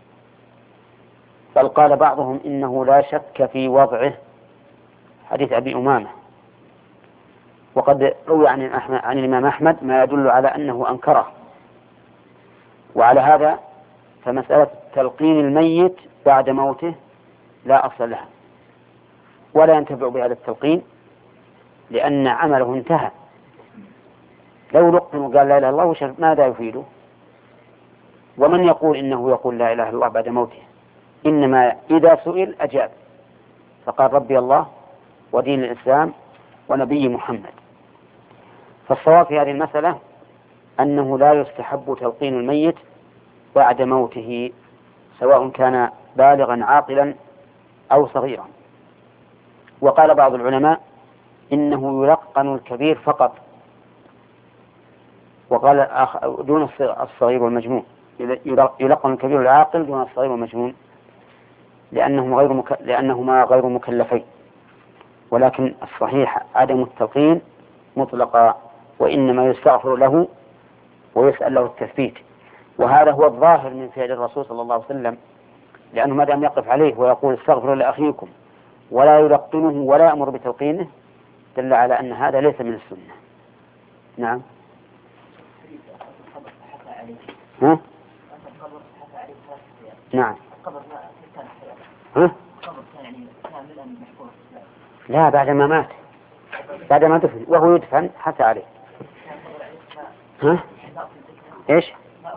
بل قال بعضهم إنه لا شك في وضعه، حديث أبي أمامة. وقد روي عن, عن الإمام أحمد ما يدل على أنه أنكره. وعلى هذا فمسألة تلقين الميت بعد موته لا أصل لها، ولا ينتفع بهذا التلقين لأن عمله انتهى. لو لقن وقال لا إله إلا الله ماذا يفيده؟ ومن يقول إنه يقول لا إله إلا الله بعد موته؟ إنما إذا سئل أجاب، فقال ربي الله ودين الإسلام ونبي محمد. فالصواب في هذه المسألة أنه لا يستحب تلقين الميت بعد موته، سواء كان بالغا عاقلا أو صغيرا. وقال بعض العلماء إنه يلقن الكبير فقط، وقال دون الصغير والمجنون، يلقن الكبير العاقل دون الصغير والمجنون لأنهم غير مك... لأنهما غير مكلفين. ولكن الصحيح عدم التلقين مطلقا، وإنما يستغفر له ويسأل له التثبيت. وهذا هو الظاهر من فعل الرسول صلى الله عليه وسلم، لأنه ما دام يقف عليه ويقول استغفروا لأخيكم ولا يلقنه ولا يأمر بتلقينه دل على أن هذا ليس من السنة. نعم. ها؟ نعم. ها؟ لا، بعد ما مات، بعد ما دفن وهو يدفن حتى عليه. ها؟ إيش؟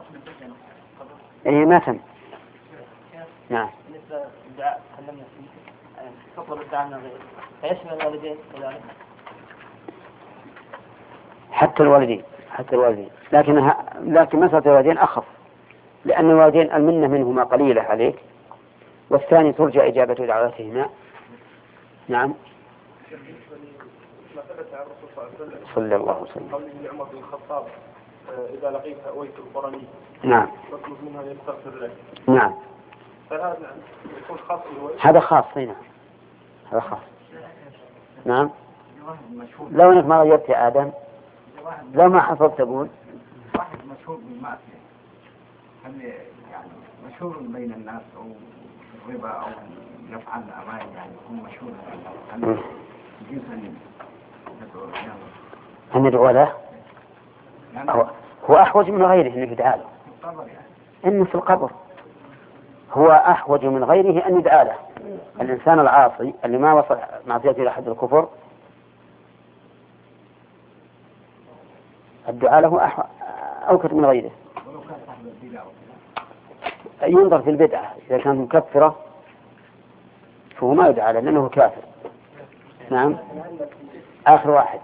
إيه ما تم. نعم. بالنسبة للدعاء تكلمنا فيه تطلب الدعاء من غيره فيشمل الوالدين كذلك. حتى الوالدين حتى الوالدين لكن ها... لكن مسألة الوالدين أخف، لأن الوالدين المنة منهما قليلة عليك، والثاني ترجى إجابة دعواتهما. نعم. صلى الله عليه وسلم. قول عمر بن الخطاب إذا لقيت أويت القرني نعم تطلب منها أن يستغفر لك. نعم. فهذا يكون خاص بالويت. هذا خاص هنا، هذا خاص. نعم. لو أنك ما غيرت يا آدم، لو ما حفظت تقول واحد مشهور بالمعصية، هل يعني مشهور بين الناس أو الربا أو يفعل أعمال يعني يكون مشهور، هل يجوز أن ندعو له؟ أن ندعو له؟ هو, هو أحوج من غيره أن يدعى له. إنه في القبر هو أحوج من غيره أن يدعى له. الإنسان العاصي اللي ما وصل معصيته إلى حد الكفر الدعاء له أحو... أوكد من غيره. ينظر في البدعة، إذا كانت مكفرة فهو ما يدعى له لأنه كافر. نعم. آخر واحد.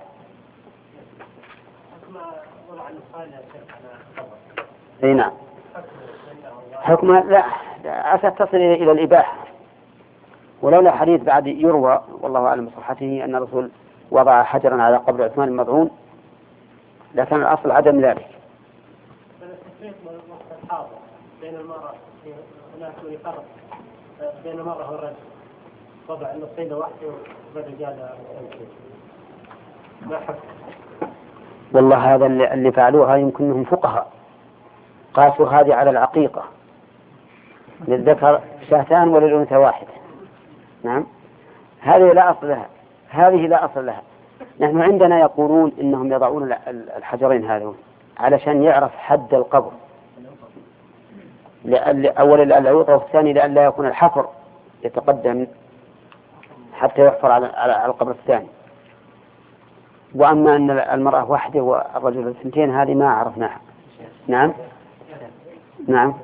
اي نعم. حكم لا عسى تصل إلى الإباحة، ولولا حديث بعد يروى والله أعلم بصحته أن الرسول وضع حجرا على قبر عثمان المضعون، لكن الأصل عدم ذلك. بين المرأة هناك فرق بين المرأة والرجل، وضع النصيبة واحدة والرجال ما حكم. والله هذا اللي فعلوها يمكنهم فقهاء قاسوا هذه على العقيقة، للذكر شاتان وللأنثى واحدة. نعم. هذه لا أصل لها، هذه لا أصل لها. نحن عندنا يقولون إنهم يضعون الحجرين هذون علشان يعرف حد القبر، أولا للعوطة، والثاني لأن لا يكون الحفر يتقدم حتى يحفر على على القبر الثاني. وأما أن المرأة واحدة والرجل اثنتين هذه ما عرفناها. نعم. نعم.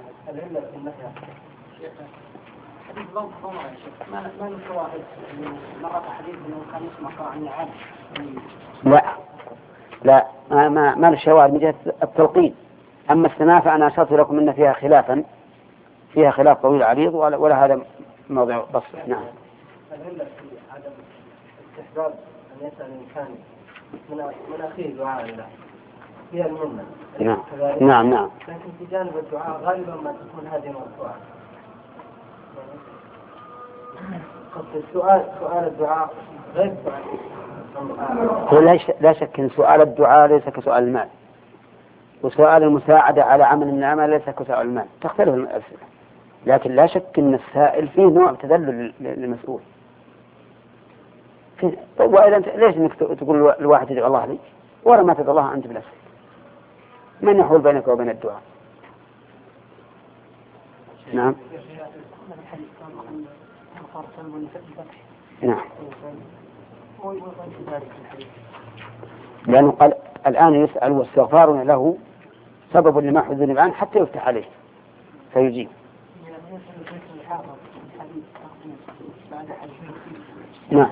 لا لا ما ما ما الشواهد من جهة التلقين. أما السماع فأنا أشرت لكم أن فيها خلافا، فيها خلاف طويل عريض ولا, ولا هذا موضع بسط. نعم. العلة في عدم استحباب أن يسأل الإنسان من من أخيه دعاء الله فيها المنة. نعم نعم نعم. لكن في جانب الدعاء غالبا ما تكون هذه مرفوعة. قصد السؤال سؤال الدعاء غير سؤال. هو لا شك أن سؤال الدعاء ليس كسؤال المال، وسؤال المساعدة على عمل من الأعمال ليس كسؤال المال، تختلف الأسئلة. لكن لا شك أن السائل فيه نوع تذلل للمسؤول. وإذا أنت ليش إنك تقول الواحد يدعو الله لي ولا ما تدعو الله أنت بنفسك؟ من يحول بينك وبين الدعاء؟ نعم. نعم. لأنه قال الآن يسأل واستغفار له سبب لما حذن الآن حتى يفتح عليه فيجيب. نعم.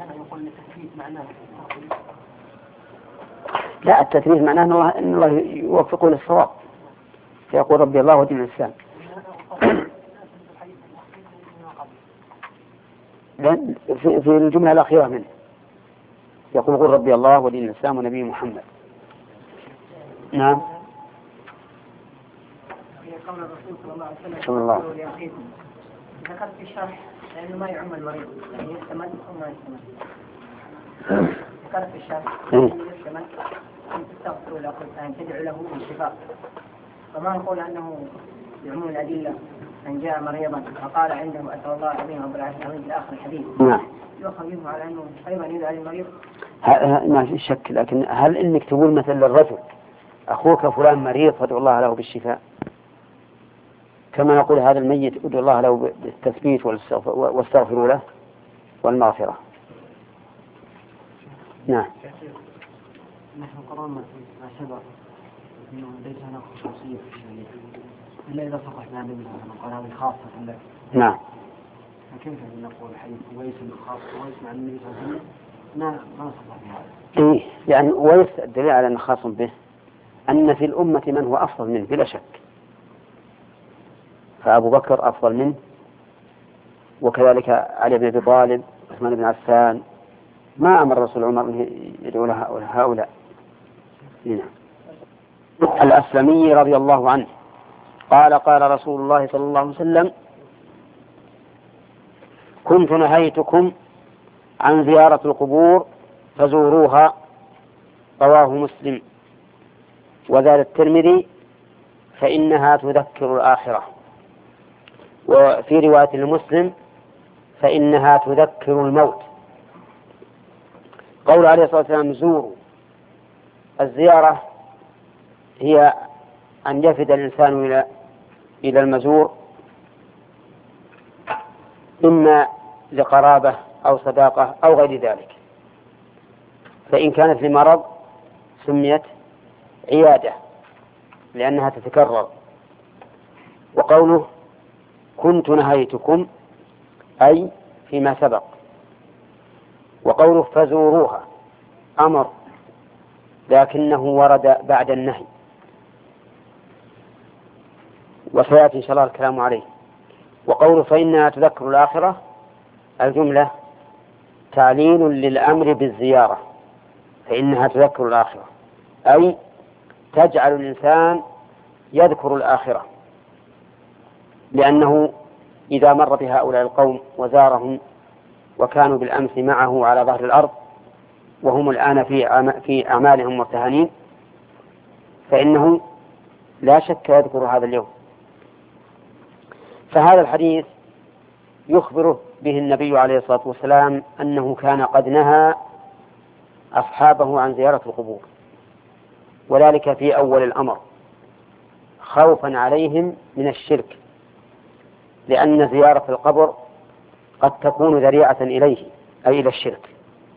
لا، التثبيت معناه أن الله يوفقه للصواب، فيقول ربي الله ودين الإسلام. في الجملة الأخيرة منه يقول قل ربي الله ودين الإسلام ونبي محمد. نعم. قول الرسول صلى الله عليه وسلم صلى الله. ذكرت في الشرح لأنه ما يعم المريض، يعني يحتمل أو ما يحتمل. ذكرت في الشرح يحتمل أن تستغفر له أن تدعو له بالشفاء، فما نقول أنه بعموم الأدلة أن جاء مريضا فقال عنده أسأل الله العظيم رب العالمين إلى آخر الحديث. نعم. يؤخذ منه على أنه أيضا يدعى للمريض. ما في شك، لكن هل إنك تقول مثل للرجل أخوك فلان مريض فادعو الله له بالشفاء، كما نقول هذا الميت ادعو الله له بالتثبيت واستغفروا له؟ والمغفرة. نعم. نحن قرأنا ما سبق أنه ليس هناك خصوصية في الشريعة إلا إذا صححنا منها قال هذه خاصة له. نعم. فكيف نقول حديث ويس خاص ويس مع النبي صلى الله عليه وسلم ما ما نصح بهذا؟ إيه يعني ويس الدليل على أنه خاص به أن في الأمة من هو أفضل منه بلا شك، فأبو بكر أفضل منه، وكذلك علي بن أبي طالب، عثمان بن عفان، ما أمر رسول عمر أن يدعو هؤلاء. هنا الأسلمي رضي الله عنه قال قال رسول الله صلى الله عليه وسلم: كنت نهيتكم عن زيارة القبور فزوروها، رواه مسلم. وزاد الترمذي: فإنها تذكر الآخرة. وفي رواية لمسلم: فإنها تذكر الموت. قول عليه الصلاة والسلام: زوروا. الزيارة هي أن يفد الإنسان إلى إلى المزور، إما لقرابة أو صداقة أو غير ذلك. فإن كانت لمرض سميت عيادة لأنها تتكرر. وقوله كنت نهيتكم أي فيما سبق. وقوله فزوروها أمر لكنه ورد بعد النهي، وسيأتي إن شاء الله الكلام عليه. وقوله فإنها تذكر الآخرة، الجملة تعليل للأمر بالزيارة، فإنها تذكر الآخرة أي تجعل الإنسان يذكر الآخرة، لأنه إذا مر بهؤلاء القوم وزارهم وكانوا بالأمس معه على ظهر الأرض وهم الآن في أعمالهم مرتهنين، فإنه لا شك يذكر هذا اليوم. فهذا الحديث يخبره به النبي عليه الصلاة والسلام أنه كان قد نهى أصحابه عن زيارة القبور، وذلك في أول الأمر خوفا عليهم من الشرك، لأن زيارة القبر قد تكون ذريعة إليه أي إلى الشرك.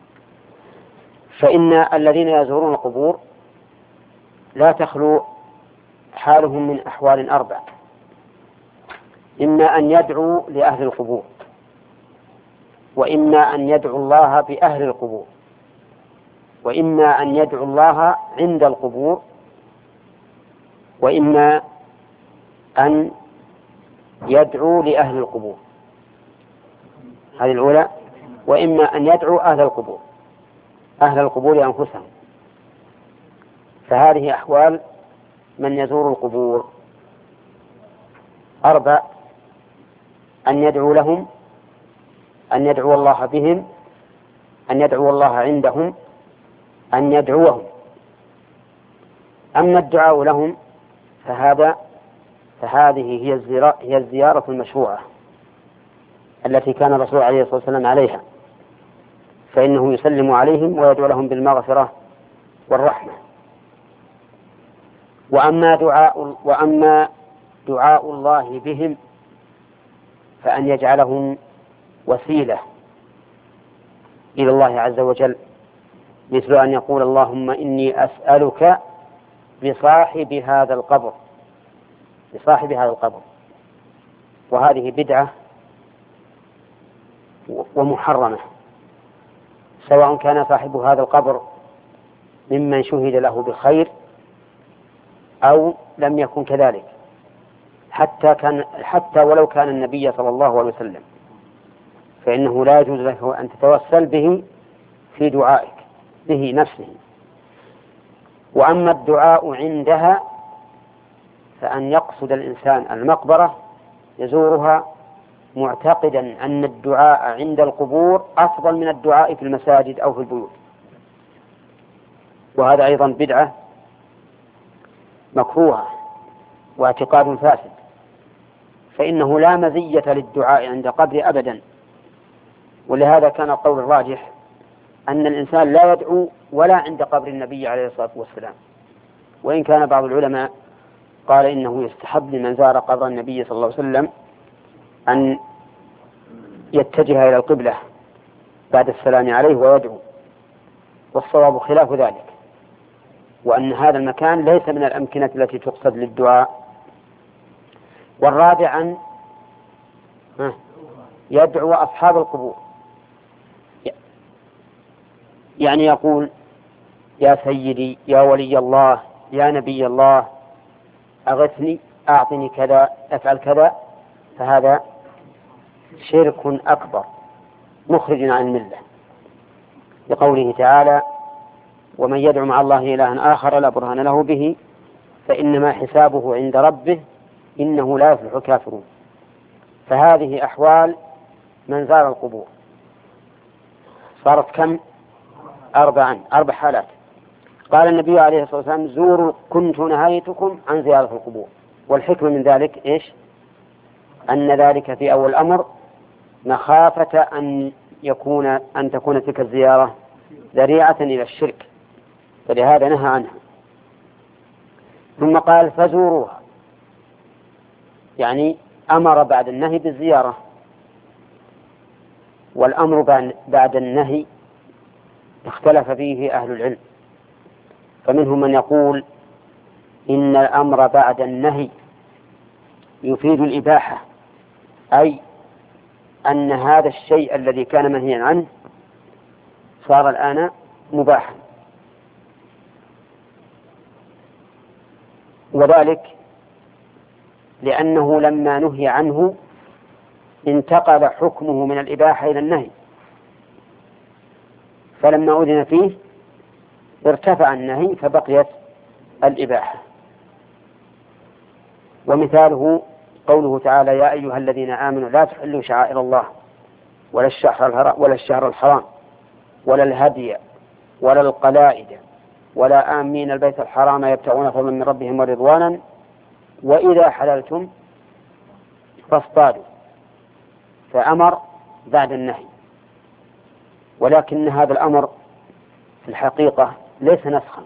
فإن الذين يزورون القبور لا تخلو حالهم من أحوال أربع: إما أن يدعوا لأهل القبور، وإما أن يدعوا الله بأهل القبور، وإما أن يدعوا الله عند القبور، وإما أن يدعوا لأهل القبور. هذه الأولى. وإما أن يدعوا أهل القبور أهل القبور أنفسهم. فهذه أحوال من يزور القبور أربع: أن يدعو لهم، أن يدعو الله بهم، أن يدعو الله عندهم، أن يدعوهم. أما الدعاء لهم فهذا فهذه هي الزيارة, هي الزيارة المشروعة التي كان الرسول عليه الصلاة والسلام عليها، فإنه يسلم عليهم ويدعو لهم بالمغفرة والرحمة. وأما دعاء, وأما دعاء الله بهم فأن يجعلهم وسيلة إلى الله عز وجل، مثل أن يقول اللهم إني أسألك بصاحب هذا القبر بصاحب هذا القبر. وهذه بدعة ومحرمة، سواء كان صاحب هذا القبر ممن شهد له بالخير أو لم يكن كذلك، حتى كان حتى ولو كان النبي صلى الله عليه وسلم، فإنه لا يجوز له أن تتوسل به في دعائك به نفسه. وأما الدعاء عندها فأن يقصد الإنسان المقبرة يزورها معتقدا أن الدعاء عند القبور أفضل من الدعاء في المساجد أو في البيوت، وهذا أيضا بدعة مكروهة واعتقاد فاسد، فإنه لا مزية للدعاء عند قبر أبدا. ولهذا كان القول الراجح أن الإنسان لا يدعو ولا عند قبر النبي عليه الصلاة والسلام، وإن كان بعض العلماء قال إنه يستحب لمن زار قبر النبي صلى الله عليه وسلم أن يتجه إلى القبلة بعد السلام عليه ويدعو، والصواب خلاف ذلك، وأن هذا المكان ليس من الأمكنة التي تقصد للدعاء. والرابعا يدعو أصحاب القبور، يعني يقول يا سيدي يا ولي الله يا نبي الله أغثني أعطني كذا أفعل كذا، فهذا شرك أكبر مخرج عن الملة، لقوله تعالى ومن يدعو مع الله إلها آخر لا برهان له به فإنما حسابه عند ربه إنه لا يفلح الكافرون. فهذه أحوال من زار القبور، صارت كم؟ أربعا أربع حالات. قال النبي عليه الصلاة والسلام زوروا كنت نهيتكم عن زيارة القبور، والحكمة من ذلك إيش؟ أن ذلك في أول الأمر مخافة أن يكون أن تكون تلك الزيارة ذريعة إلى الشرك، فلهذا نهى عنها. ثم قال فزوروها، يعني أمر بعد النهي بالزيارة، والأمر بعد النهي اختلف فيه أهل العلم، فمنهم من يقول إن الأمر بعد النهي يفيد الإباحة، أي أن هذا الشيء الذي كان منهيا عنه صار الآن مباحا، وذلك لأنه لما نهي عنه انتقل حكمه من الإباحة إلى النهي، فلما أذن فيه ارتفع النهي فبقيت الإباحة. ومثاله قوله تعالى يا أيها الذين آمنوا لا تحلوا شعائر الله ولا الشهر ولا الشهر الحرام ولا الهدي ولا القلائد ولا آمين البيت الحرام يبتغون فضلا من ربهم ورضوانا وإذا حللتم فاصطادوا، فأمر بعد النهي. ولكن هذا الأمر في الحقيقة ليس نسخا،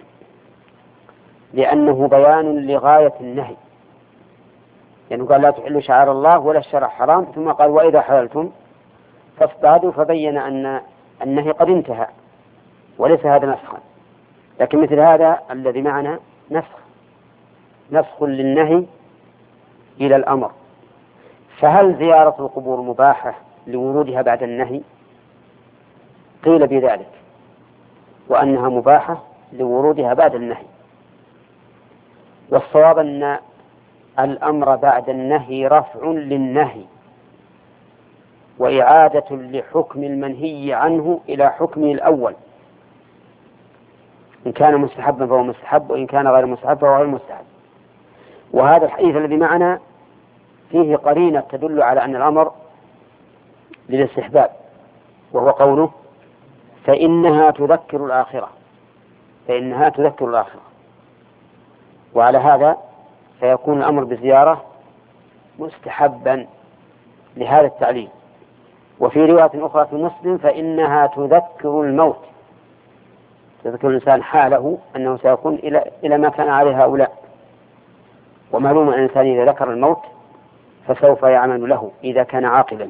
لأنه بيان لغاية النهي، يعني قال لا تحلوا شعائر الله ولا الشهر الحرام، ثم قال وإذا حللتم فاصطادوا، فبين أن النهي قد انتهى وليس هذا نسخا. لكن مثل هذا الذي معنا نسخ نسخ للنهي إلى الأمر. فهل زيارة القبور مباحة لورودها بعد النهي؟ قيل بذلك، وأنها مباحة لورودها بعد النهي. والصواب أن الأمر بعد النهي رفع للنهي وإعادة لحكم المنهي عنه إلى حكمه الأول، إن كان مستحبا فهو مستحب، وإن كان غير مستحب فهو غير مستحب. وهذا الحديث الذي معنا فيه قرينة تدل على أن الأمر للاستحباب، وهو قوله فإنها تذكر الآخرة فإنها تذكر الآخرة. وعلى هذا فيكون الأمر بالزيارة مستحبا لهذا التعليل. وفي رواية أخرى في مسلم فإنها تذكر الموت، تذكر الإنسان حاله أنه سيكون إلى إلى ما كان عليه هؤلاء. ومعلوم أن الإنسان إذا ذكر الموت فسوف يعمل له إذا كان عاقلا.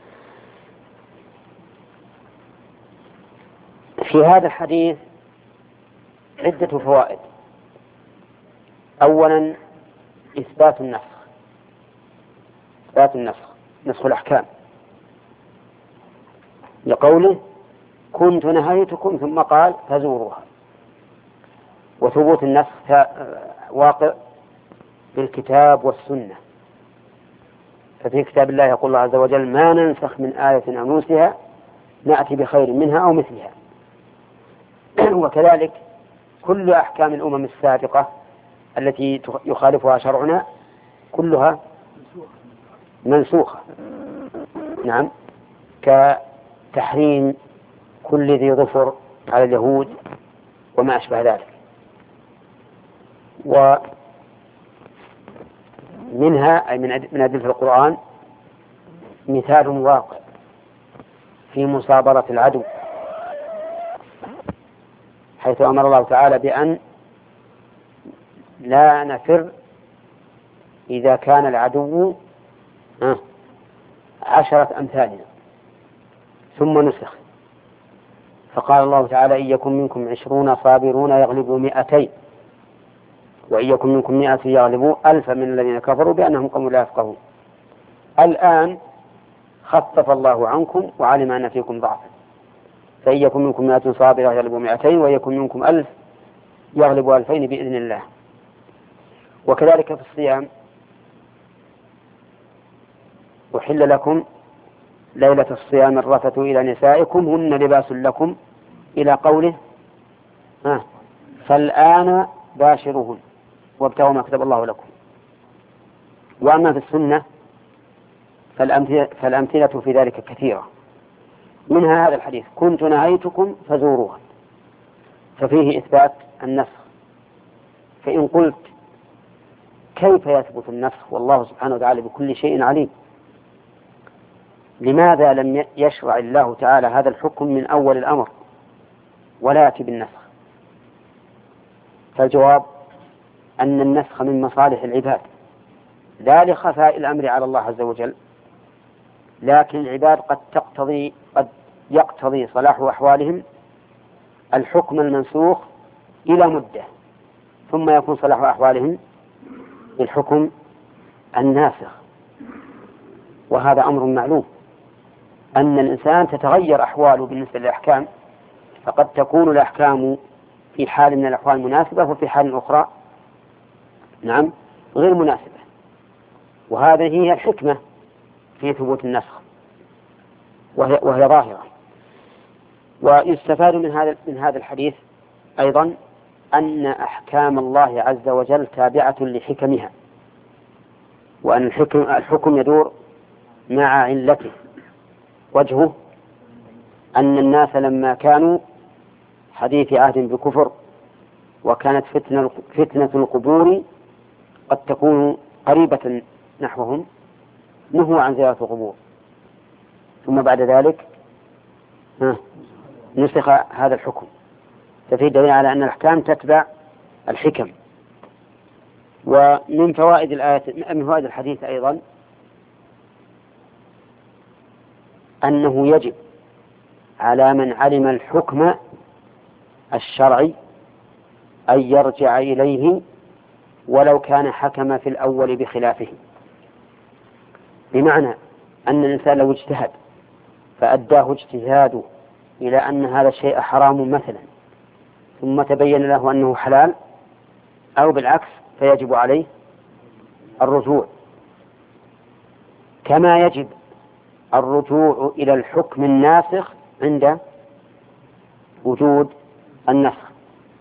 في هذا الحديث عدة فوائد. أولا إثبات النسخ إثبات النسخ نسخ الأحكام، لقوله كنت نهيتكم ثم قال فزوروها. وثبوت النسخ واقع بالكتاب والسنة، ففي كتاب الله يقول الله عز وجل ما ننسخ من آية أو ننسها نأتي بخير منها أو مثلها. وكذلك كل أحكام الأمم السابقة التي يخالفها شرعنا كلها منسوخة، نعم، كتحريم كل ذي ظفر على اليهود وما أشبه ذلك. ومنها أي من أدلة القرآن مثال واقع في مصابرة العدو، حيث أمر الله تعالى بأن لا نفر إذا كان العدو عشرة أمثالنا، ثم نسخ فقال الله تعالى إن يكن منكم عشرون صابرون يغلبوا مئتين وإن يكن منكم مئة يغلبوا ألفا من الذين كفروا بأنهم قوم لا يفقهون. الآن خفف الله عنكم وعلم أن فيكم ضعفا، فإن يكن منكم مئة صابرة يغلبوا مئتين وإن يكن منكم ألف يغلبوا ألفين بإذن الله. وكذلك في الصيام أحل لكم ليلة الصيام الرفث إلى نسائكم هن لباس لكم إلى قوله آه. فالآن باشروهن وابتغوا ما كتب الله لكم. وأما في السنة فالأمثلة, فالأمثلة في ذلك كثيرة، منها هذا الحديث كنت نهيتكم فزوروها، ففيه إثبات النسخ. فإن قلت كيف يثبت النسخ والله سبحانه وتعالى بكل شيء عليم، لماذا لم يشرع الله تعالى هذا الحكم من أول الأمر ولا يأتي بالنسخ؟ فالجواب أن النسخ من مصالح العباد لا لخفاء الأمر على الله عز وجل، لكن العباد قد تقتضي قد يقتضي صلاح أحوالهم الحكم المنسوخ إلى مدة ثم يكون صلاح أحوالهم بالحكم الناسخ. وهذا أمر معلوم أن الإنسان تتغير أحواله بالنسبة للأحكام، فقد تكون الأحكام في حال من الأحوال مناسبة وفي حال أخرى نعم غير مناسبة، وهذه هي الحكمة في ثبوت النسخ وهي, وهي ظاهرة. ويستفاد من هذا من هذا الحديث أيضا أن أحكام الله عز وجل تابعة لحكمها، وأن الحكم, الحكم يدور مع علته. وجهه أن الناس لما كانوا حديث عهد بكفر وكانت فتنة, فتنة القبور قد تكون قريبة نحوهم نهوا عن زيارة القبور، ثم بعد ذلك نسخ هذا الحكم، ففيه دليل على أن الأحكام تتبع الحكم. ومن فوائد الآية من فوائد الحديث أيضا أنه يجب على من علم الحكم الشرعي أن يرجع إليه ولو كان حكم في الأول بخلافه، بمعنى أن الإنسان لو اجتهد فأداه اجتهاده إلى أن هذا الشيء حرام مثلا ثم تبين له أنه حلال أو بالعكس فيجب عليه الرجوع، كما يجب الرجوع إلى الحكم الناسخ عند وجود النسخ.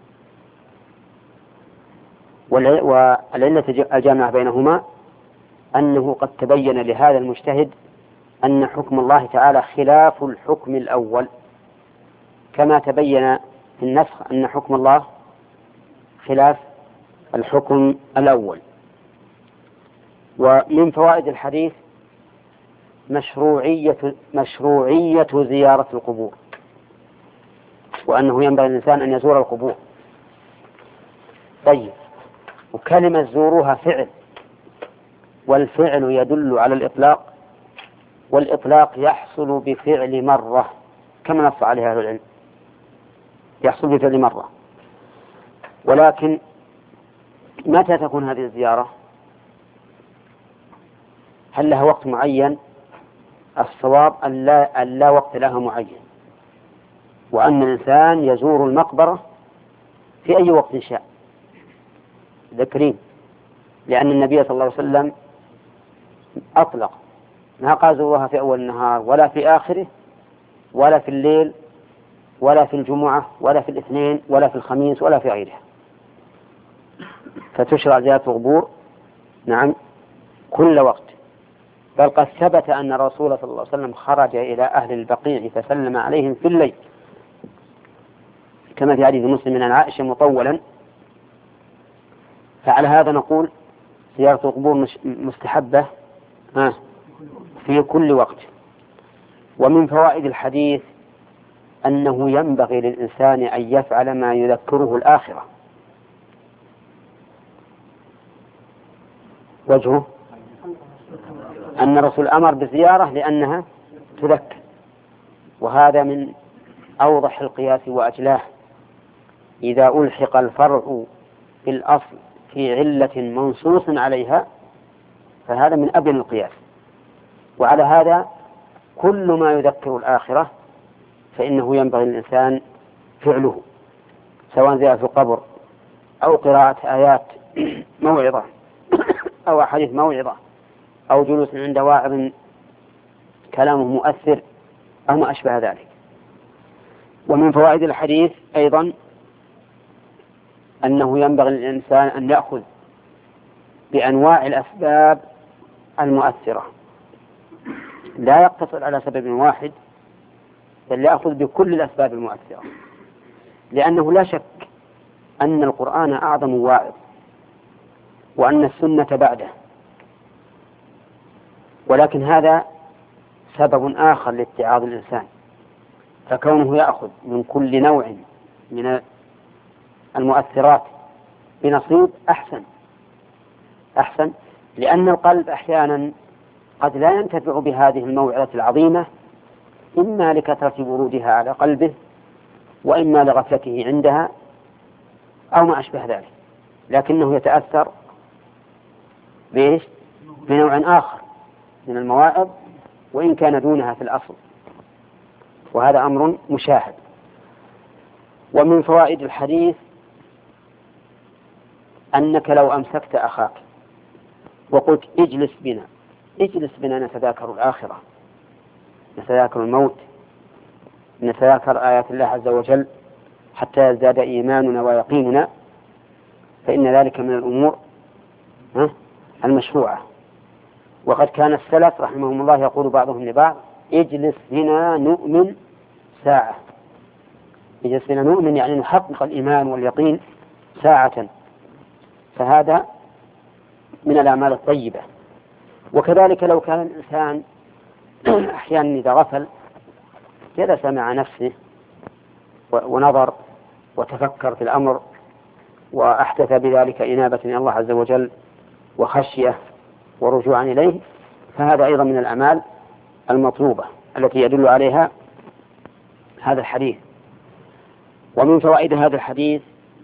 والعلة الجامعة بينهما أنه قد تبين لهذا المجتهد أن حكم الله تعالى خلاف الحكم الأول، كما تبين في النسخ أن حكم الله خلاف الحكم الأول. ومن فوائد الحديث مشروعية مشروعية زيارة القبور، وأنه ينبغي الإنسان أن يزور القبور. طيب، وكلمة زوروها فعل، والفعل يدل على الإطلاق، والإطلاق يحصل بفعل مرة كما نص عليه أهل العلم، يحصل بفعل مرة. ولكن متى تكون هذه الزيارة؟ هل لها وقت معين؟ الصواب أن لا, أن لا وقت لها معين، وأن الإنسان يزور المقبرة في أي وقت شاء ذكرين، لأن النبي صلى الله عليه وسلم أطلق، ما قال زوروها في أول النهار ولا في آخره ولا في الليل ولا في الجمعة ولا في الاثنين ولا في الخميس ولا في غيرها، فتشرع زيارة القبور نعم كل وقت. بل قد ثبت أن الرسول صلى الله عليه وسلم خرج إلى أهل البقيع فسلم عليهم في الليل، كما في حديث مسلم عن عائشة مطولا. فعلى هذا نقول زيارة القبور مستحبة في كل وقت. ومن فوائد الحديث أنه ينبغي للإنسان أن يفعل ما يذكره الآخرة. وجهه أن الرسول أمر بزيارة لأنها تذكر، وهذا من أوضح القياس وأجلاه إذا ألحق الفرع بالأصل في علة منصوص عليها فهذا من أبين القياس. وعلى هذا كل ما يذكر الآخرة فإنه ينبغي للإنسان فعله، سواء زيارة القبر أو قراءة آيات موعظة أو أحاديث موعظة أو جلوس عند واعظ كلامه مؤثر أو ما أشبه ذلك. ومن فوائد الحديث أيضا أنه ينبغي للإنسان أن يأخذ بأنواع الأسباب المؤثرة، لا يقتصر على سبب واحد، بل يأخذ بكل الأسباب المؤثرة، لأنه لا شك أن القرآن أعظم واعظ وأن السنة بعده، ولكن هذا سبب آخر لاتعاظ الإنسان، فكونه يأخذ من كل نوع من المؤثرات بنصيب أحسن أحسن لأن القلب أحيانا قد لا ينتفع بهذه الموعظة العظيمة، إما لكثرة ورودها على قلبه وإما لغفلته عندها أو ما أشبه ذلك، لكنه يتأثر بإيش؟ بنوع آخر من المواعظ وإن كان دونها في الأصل، وهذا أمر مشاهد. ومن فوائد الحديث أنك لو أمسكت أخاك وقلت اجلس بنا اجلس بنا نتذاكر الآخرة، نتذاكر الموت، نتذاكر آيات الله عز وجل حتى يزداد إيماننا ويقيننا، فإن ذلك من الأمور المشروعة. وقد كان السلف رحمهم الله يقول بعضهم لبعض اجلس بنا نؤمن ساعة، اجلس بنا نؤمن يعني نحقق الإيمان واليقين ساعة، فهذا من الأعمال الطيبة. وكذلك لو كان الإنسان أحيانا إذا غفل جلس مع نفسه ونظر وتفكر في الأمر وأحدث بذلك إنابة إلى الله عز وجل وخشية ورجوعا إليه، فهذا أيضا من الأعمال المطلوبة التي يدل عليها هذا الحديث. ومن فوائد هذا الحديث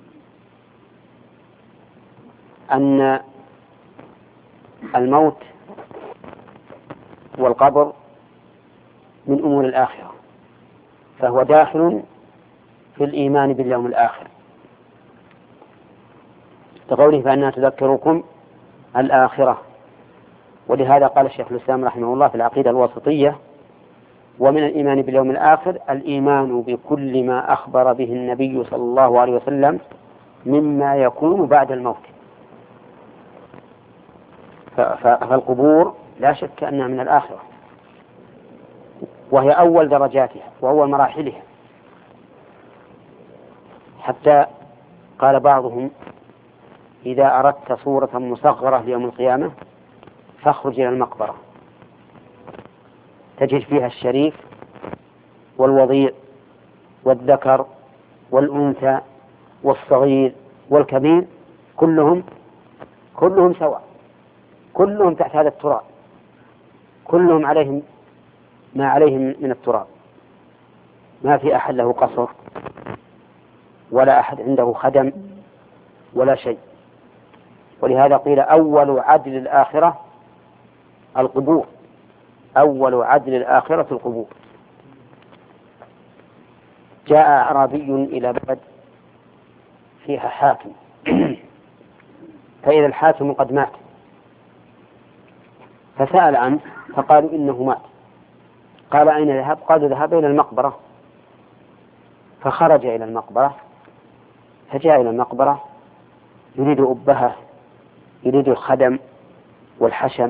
أن الموت والقبر من أمور الآخرة، فهو داخل في الإيمان باليوم الآخر، كقوله فأنا تذكركم الآخرة. ولهذا قال الشيخ الإسلام رحمه الله في العقيدة الواسطية ومن الإيمان باليوم الآخر الإيمان بكل ما أخبر به النبي صلى الله عليه وسلم مما يكون بعد الموت. فالقبور لا شك أنها من الآخرة، وهي أول درجاتها وأول مراحلها، حتى قال بعضهم إذا أردت صورة مصغرة ليوم القيامة فاخرج إلى المقبرة تجد فيها الشريف والوضيع والذكر والأنثى والصغير والكبير كلهم كلهم سواء، كلهم تحت هذا التراب، كلهم عليهم ما عليهم من التراب، ما في أحد له قصر ولا أحد عنده خدم ولا شيء. ولهذا قيل أول عدل الآخرة القبور، أول عدل الآخرة القبور. جاء أعرابي إلى بلد فيها حاكم فإذا الحاكم قد مات، فسأل عنه فقالوا إنه مات. قال أين ذهب؟ قالوا ذهب إلى المقبرة. فخرج إلى المقبرة، فجاء إلى المقبرة يريد أبها، يريد الخدم والحشم.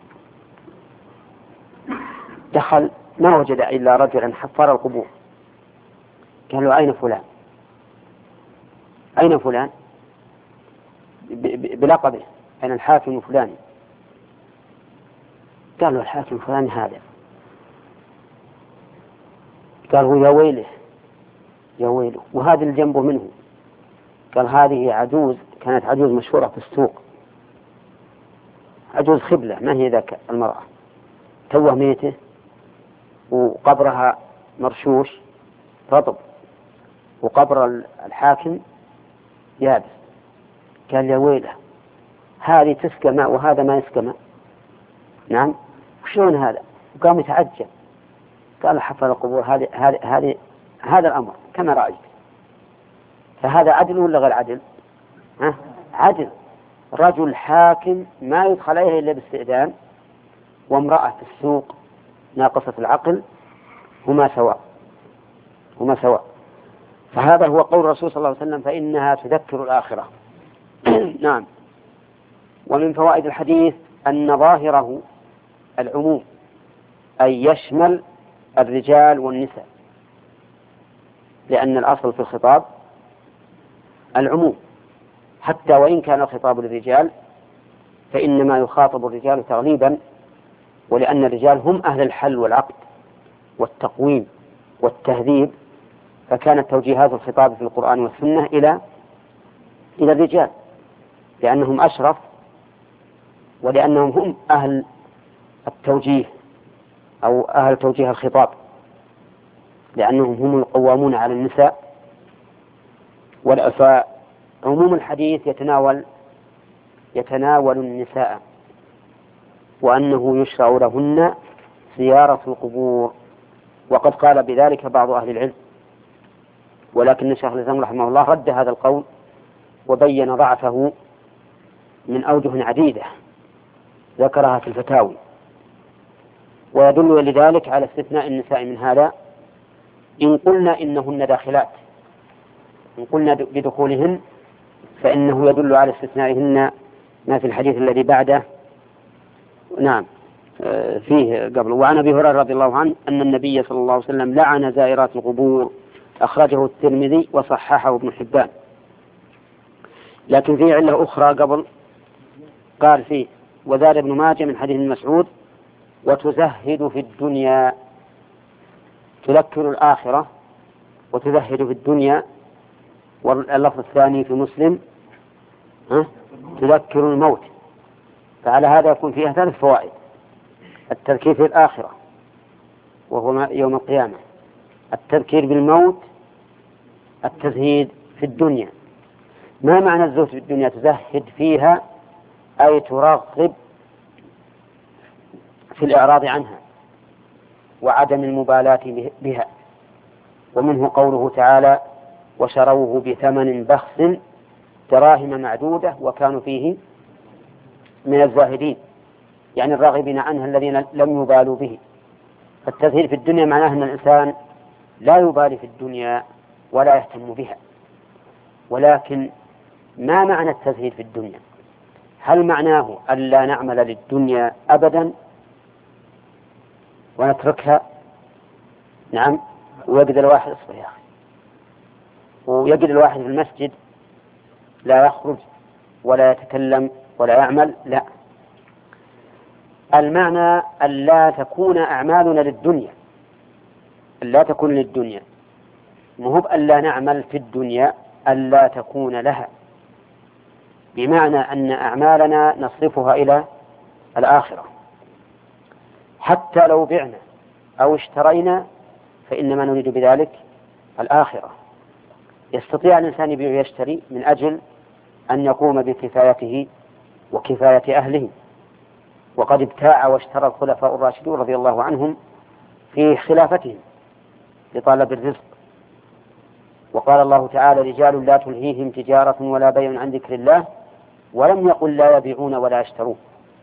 دخل ما وجد إلا رجلا حفر القبور. قال له أين فلان؟ أين فلان؟ بلقبه، أين الحاكم فلان؟ قال له الحاكم فلان هذا. قال هو يا ويله يا ويله. وهذا اللي جنبه منه. قال هذه عجوز، كانت عجوز مشهورة في السوق، عجوز خبلة، ما هي ذاك المرأة، توه ميته وقبرها مرشوش رطب وقبر الحاكم يابس. قال يا ويله، هذه تسقى ماء وهذا ما يسقى ماء. نعم، وشلون هذا؟ وقام يتعجب. قال حفر القبور هذه هذه هذه هذا الأمر كما رأيت. فهذا عدل ولا غير عدل؟ ها؟ عدل. رجل حاكم ما يدخل عليه إلا باستئذان، وامرأة في السوق ناقصة العقل، هما سواء هما سواء. فهذا هو قول الرسول صلى الله عليه وسلم: فإنها تذكر الآخرة. نعم. ومن فوائد الحديث أن ظاهره العموم، أي يشمل الرجال والنساء، لأن الأصل في الخطاب العموم، حتى وإن كان الخطاب للرجال فإنما يخاطب الرجال تغليبا، ولأن الرجال هم أهل الحل والعقد والتقويم والتهذيب، فكانت توجيهات الخطاب في القرآن والسنة إلى إلى الرجال، لأنهم أشرف، ولأنهم هم أهل التوجيه أو أهل توجيه الخطاب، لأنهم هم القوامون على النساء. فعموم الحديث يتناول يتناول النساء، وأنه يشرع لهن زيارة القبور، وقد قال بذلك بعض أهل العلم، ولكن شيخ الإسلام رحمه الله رد هذا القول وبين ضعفه من أوجه عديدة ذكرها في الفتاوي، ويدل لذلك على استثناء النساء من هذا إن قلنا إنهن داخلات. إن قلنا بدخولهن فإنه يدل على استثنائهن ما في الحديث الذي بعده. نعم فيه قبل. وعن أبي هريرة رضي الله عنه أن النبي صلى الله عليه وسلم لعن زائرات القبور، أخرجه الترمذي وصححه ابن حبان. لكن فيه علة أخرى قبل، قال فيه: وزاد ابن ماجه من حديث مسعود: وتزهد في الدنيا، تذكر الآخرة وتزهد في الدنيا. واللفظ الثاني في مسلم: ها؟ تذكر الموت. فعلى هذا يكون فيها ثلاث فوائد: التذكير في الآخرة وهو يوم القيامة، التذكير بالموت، التزهيد في الدنيا. ما معنى الزهد في الدنيا؟ تزهد فيها أي ترغب في الإعراض عنها وعدم المبالاة بها. ومنه قوله تعالى: وشروه بثمن بخس دراهم معدودة وكانوا فيه من الزاهدين، يعني الراغبين عنها الذين لم يبالوا به. فالتزهيد في الدنيا معناه أن الإنسان لا يبالي في الدنيا ولا يهتم بها. ولكن ما معنى التزهيد في الدنيا؟ هل معناه ألا نعمل للدنيا أبدا ونتركها؟ نعم. ويجد الواحد اصبر يا أخي ويجد الواحد في المسجد لا يخرج ولا يتكلم ولا يعمل؟ لا، المعنى ألا تكون أعمالنا للدنيا، ألا تكون للدنيا، مهب ألا نعمل في الدنيا، ألا تكون لها، بمعنى أن أعمالنا نصرفها إلى الآخرة. حتى لو بعنا أو اشترينا فإنما نريد بذلك الآخرة. يستطيع الإنسان يبيع ويشتري من أجل أن يقوم بكفايته وكفاية أهله، وقد ابتاع واشترى الخلفاء الراشدون رضي الله عنهم في خلافتهم لطلب الرزق. وقال الله تعالى: رجال لا تلهيهم تجارة ولا بيع عن ذكر الله، ولم يقل لا يبيعون ولا يشترون.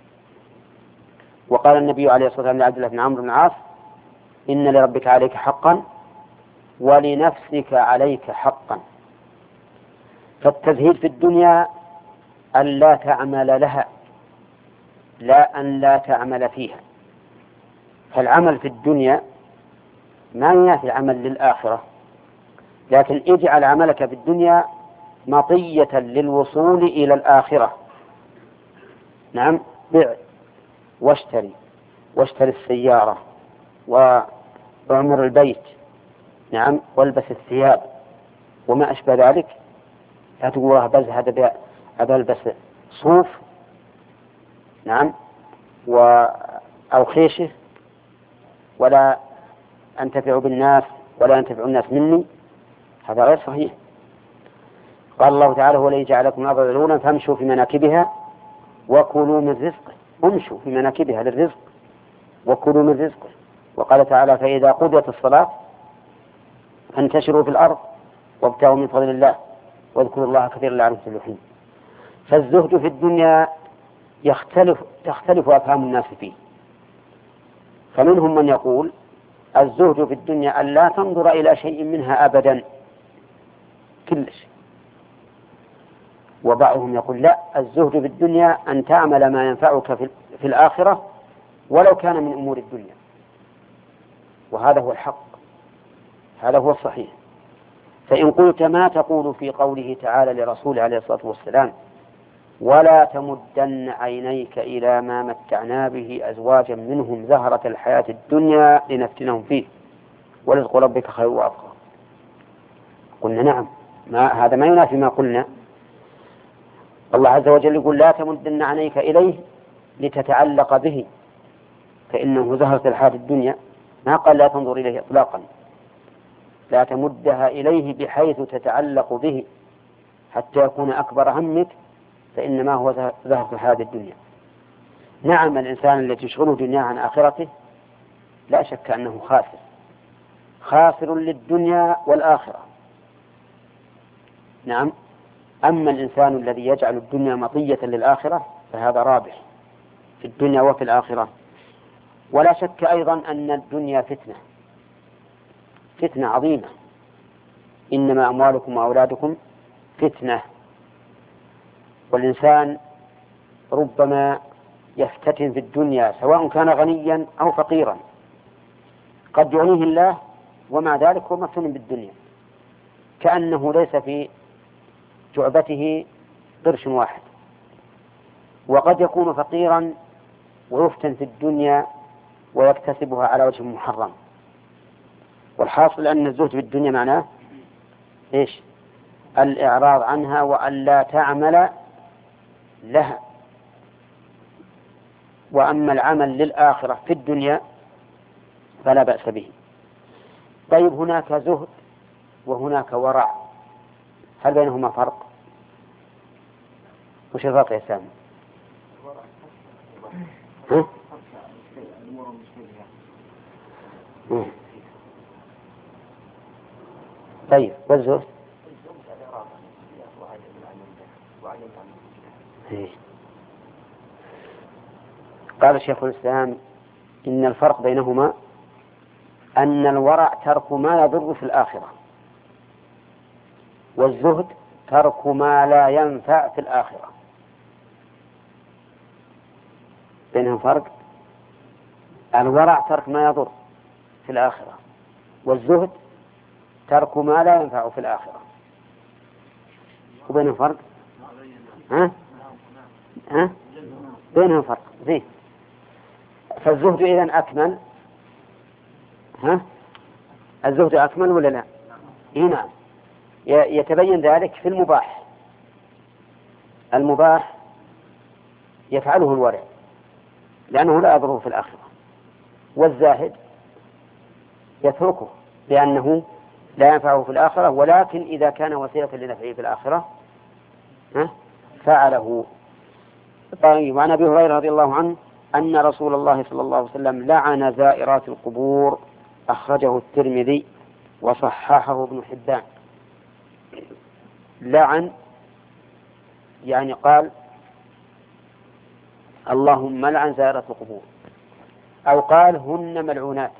وقال النبي عليه الصلاة والسلام لعبد الله بن عمرو بن العاص: إن لربك عليك حقا ولنفسك عليك حقا. فالتزهيد في الدنيا أن لا تعمل لها، لا أن لا تعمل فيها. فالعمل في الدنيا ما ينافي العمل للآخرة، لكن اجعل عملك في الدنيا مطية للوصول إلى الآخرة. نعم، بع واشتري، واشتري السيارة وأعمر البيت، نعم، والبس الثياب وما أشبه ذلك. لا تقول الله بزهد أبلبس صوف، نعم، و أو خيشه، ولا أنتفع بالناس ولا ينتفع الناس مني، هذا غير صحيح. قال الله تعالى: هو الذي جعلكم الأرض ذلولا فامشوا في مناكبها وكلوا من رزقه. امشوا في مناكبها للرزق وكلوا من رزقه. وقال تعالى: فإذا قضيت الصلاة فانتشروا في الأرض وابتغوا من فضل الله واذكروا الله كثيرا لعلكم تفلحون. فالزهد في الدنيا يختلف تختلف أفهام الناس فيه. فمنهم من يقول: الزهد في الدنيا أن لا تنظر إلى شيء منها أبدا كلش. وبعضهم يقول: لا، الزهد في الدنيا أن تعمل ما ينفعك في الآخرة ولو كان من أمور الدنيا. وهذا هو الحق، هذا هو الصحيح. فإن قلت: ما تقول في قوله تعالى لرسوله عليه الصلاة والسلام: ولا تمدن عينيك إلى ما متعنا به أزواجا منهم زهرة الحياة الدنيا لنفتنهم فيه ورزق ربك خير وأبقى؟ قلنا: نعم، ما هذا ما ينافي ما قلنا. الله عز وجل يقول: لا تمدن عينيك إليه لتتعلق به، فإنه زهرة الحياة الدنيا. ما قال لا تنظر إليه إطلاقا، لا تمدها إليه بحيث تتعلق به حتى يكون أكبر همك، فإنما هو زهرة الحياة الدنيا. نعم، الإنسان الذي تشغله دنياه عن آخرته لا شك أنه خاسر، خاسر للدنيا والآخرة. نعم. أما الإنسان الذي يجعل الدنيا مطية للآخرة فهذا رابح في الدنيا وفي الآخرة. ولا شك أيضا أن الدنيا فتنة، فتنة عظيمة. إنما أموالكم وأولادكم فتنة. والإنسان ربما يفتتن في الدنيا سواء كان غنيا أو فقيرا، قد يغنيه الله ومع ذلك هو مفتون بالدنيا، كأنه ليس في جعبته قرش واحد. وقد يكون فقيرا ويفتن في الدنيا ويكتسبها على وجه محرم. والحاصل أن الزهد في الدنيا معناه إيش؟ الإعراض عنها وأن لا تعمل لها. وأما العمل للآخرة في الدنيا فلا بأس به. طيب، هناك زهد وهناك ورع، هل بينهما فرق؟ وش الفرق يا سامي؟ ها؟ طيب، والزهد؟ قال شيخ الإسلام: إن الفرق بينهما أن الورع ترك ما يضر في الآخرة، والزهد ترك ما لا ينفع في الآخرة. بينهم فرق. الورع ترك ما يضر في الآخرة، والزهد ترك ما لا ينفع في الآخرة. وبينهم فرق. ها؟ ها؟ بينهم فرق. زين. فالزهد إذن أكمل. ها؟ الزهد أكمل ولا لا؟ إيه، نعم. يتبين ذلك في المباح. المباح يفعله الورع لأنه لا يضره في الآخرة، والزاهد يتركه لأنه لا ينفعه في الآخرة، ولكن إذا كان وسيلة لنفعه في الآخرة فعله. طيب، وعن أبي هريرة رضي الله عنه أن رسول الله صلى الله عليه وسلم لعن زائرات القبور، أخرجه الترمذي وصححه ابن حبان. لعن يعني قال: اللهم لعن زائرات القبور، أو قال: هن ملعونات.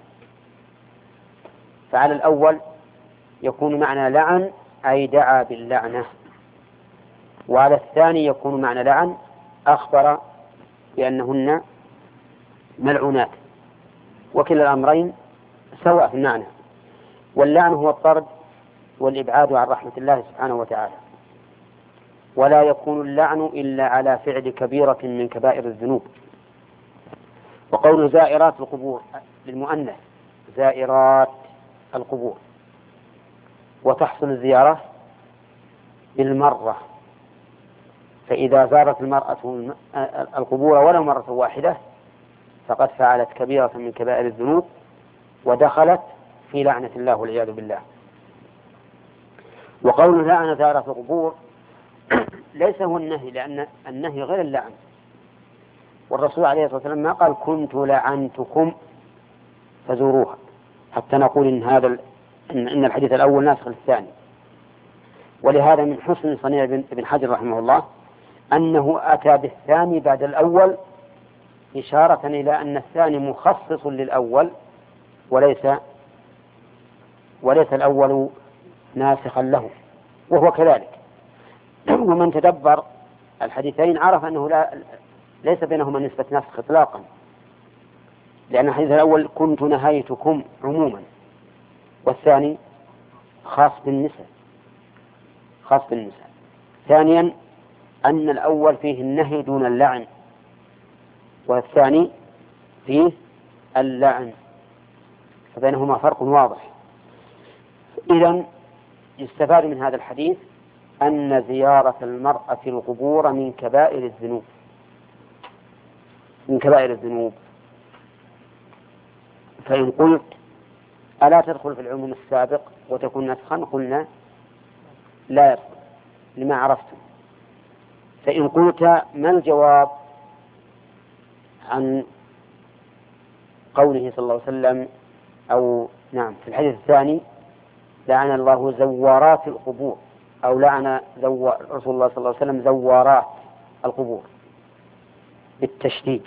فعلى الأول يكون معنى لعن أي دعا باللعنة، وعلى الثاني يكون معنى لعن أخبر بأنهن ملعونات. وكلا الأمرين سواء في المعنى. واللعن هو الطرد والإبعاد عن رحمة الله سبحانه وتعالى، ولا يكون اللعن إلا على فعل كبيرة من كبائر الذنوب. وقول زائرات القبور للمؤنث، زائرات القبور، وتحصل الزيارة بالمرة، فإذا زارت المرأة القبور ولو مرة واحدة فقد فعلت كبيرة من كبائر الذنوب ودخلت في لعنة الله والعياذ بالله. وقول لعن زائرة القبور ليس هو النهي، لأن النهي غير اللعن، والرسول عليه الصلاة والسلام ما قال كنت لعنتكم فزوروها حتى نقول إن هذا إن الحديث الأول ناسخ للثاني. ولهذا من حسن صنيع ابن حجر رحمه الله أنه أتى بالثاني بعد الأول إشارة إلى أن الثاني مخصص للأول وليس وليس الأول ناسخا له، وهو كذلك. ومن تدبر الحديثين عرف أنه لا ليس بينهما نسبة نسخ إطلاقا، لأن الحديث الأول كنت نهيتكم عموما، والثاني خاص بالنساء خاص بالنساء. ثانيا أن الأول فيه النهي دون اللعن، والثاني فيه اللعن، فبينهما فرق واضح. إذن يستفاد من هذا الحديث أن زيارة المرأة القبور من كبائر الذنوب من كبائر الذنوب. فإن قلت ألا تدخل في العموم السابق وتكون نسخا، قلنا لا يدخل لما عرفتم. فإن قلت ما الجواب عن قوله صلى الله عليه وسلم أو نعم في الحديث الثاني لعن الله زوارات القبور، أو لعن زو... رسول الله صلى الله عليه وسلم زوارات القبور بالتشديد،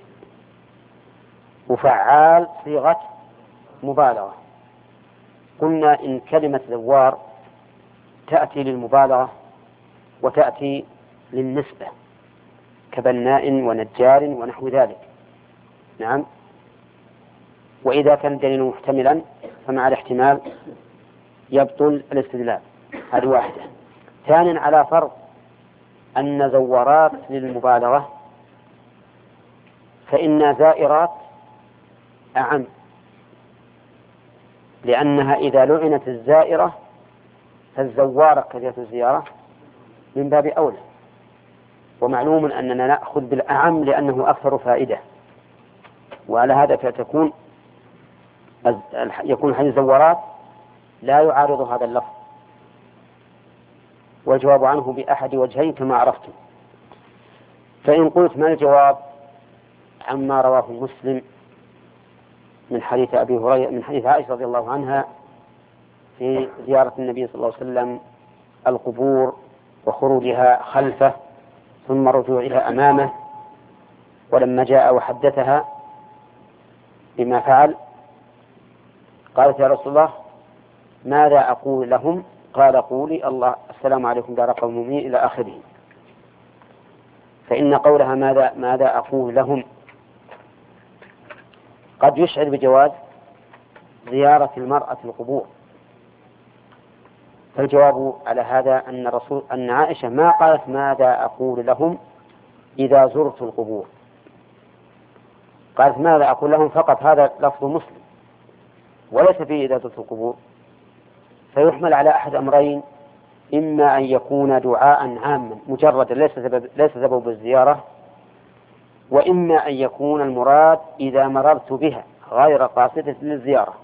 وفعال صيغة مبالغة. قلنا إن كلمة زوار تأتي للمبالغة وتأتي للنسبة كبناء ونجار ونحو ذلك. نعم. وإذا كان الدليل محتملا فمع الاحتمال يبطل الاستدلال. هذه واحدة. ثانيا على فرض أن زوارات للمبالغة فإن زائرات أعم، لأنها إذا لعنت الزائرة فالزوارة كثيرة الزيارة من باب أولى، ومعلوم أننا نأخذ بالأعم لأنه أكثر فائدة. وعلى هذا فتكون يكون حديث الزوارات لا يعارض هذا اللفظ، والجواب عنه بأحد وجهين كما عرفتم. فإن قلت ما الجواب عما رواه مسلم من حديث أبي هريرة من حديث عائشة رضي الله عنها في زيارة النبي صلى الله عليه وسلم القبور وخروجها خلفه ثم رجوعها أمامه، ولما جاء وحدثها بما فعل قالت يا رسول الله ماذا أقول لهم؟ قال قولي الله السلام عليكم دار قوم مؤمنين إلى آخره. فإن قولها ماذا ماذا أقول لهم قد يشعر بجواز زيارة المرأة القبور. فالجواب على هذا أن رسول أن عائشة ما قالت ماذا أقول لهم إذا زرت القبور، قالت ماذا أقول لهم فقط. هذا لفظ مسلم وليس فيه إذا زرت القبور، فيحمل على أحد أمرين: إما أن يكون دعاء عاما مجردا ليس سبب ليس سبب الزيارة، وإما أن يكون المراد إذا مررت بها غير قاصدة للزيارة،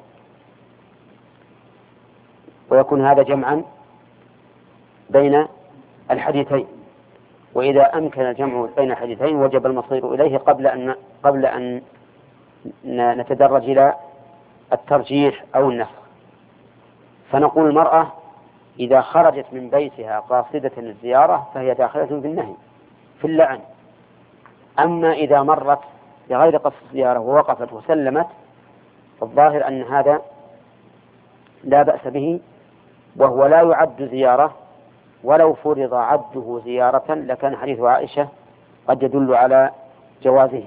ويكون هذا جمعا بين الحديثين. وإذا أمكن الجمع بين الحديثين وجب المصير إليه قبل أن قبل أن نتدرج إلى الترجيح أو النفخ. فنقول المرأة إذا خرجت من بيتها قاصدة للزيارة فهي داخلة في النهي في اللعن. أما إذا مرت بغير قصد الزيارة ووقفت وسلمت فالظاهر أن هذا لا بأس به، وهو لا يعد زيارة، ولو فرض عده زيارة لكان حديث عائشة قد يدل على جوازه.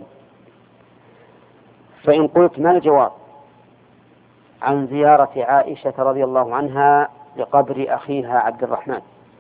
فإن قلت ما الجواب عن زيارة عائشة رضي الله عنها لقبر أخيها عبد الرحمن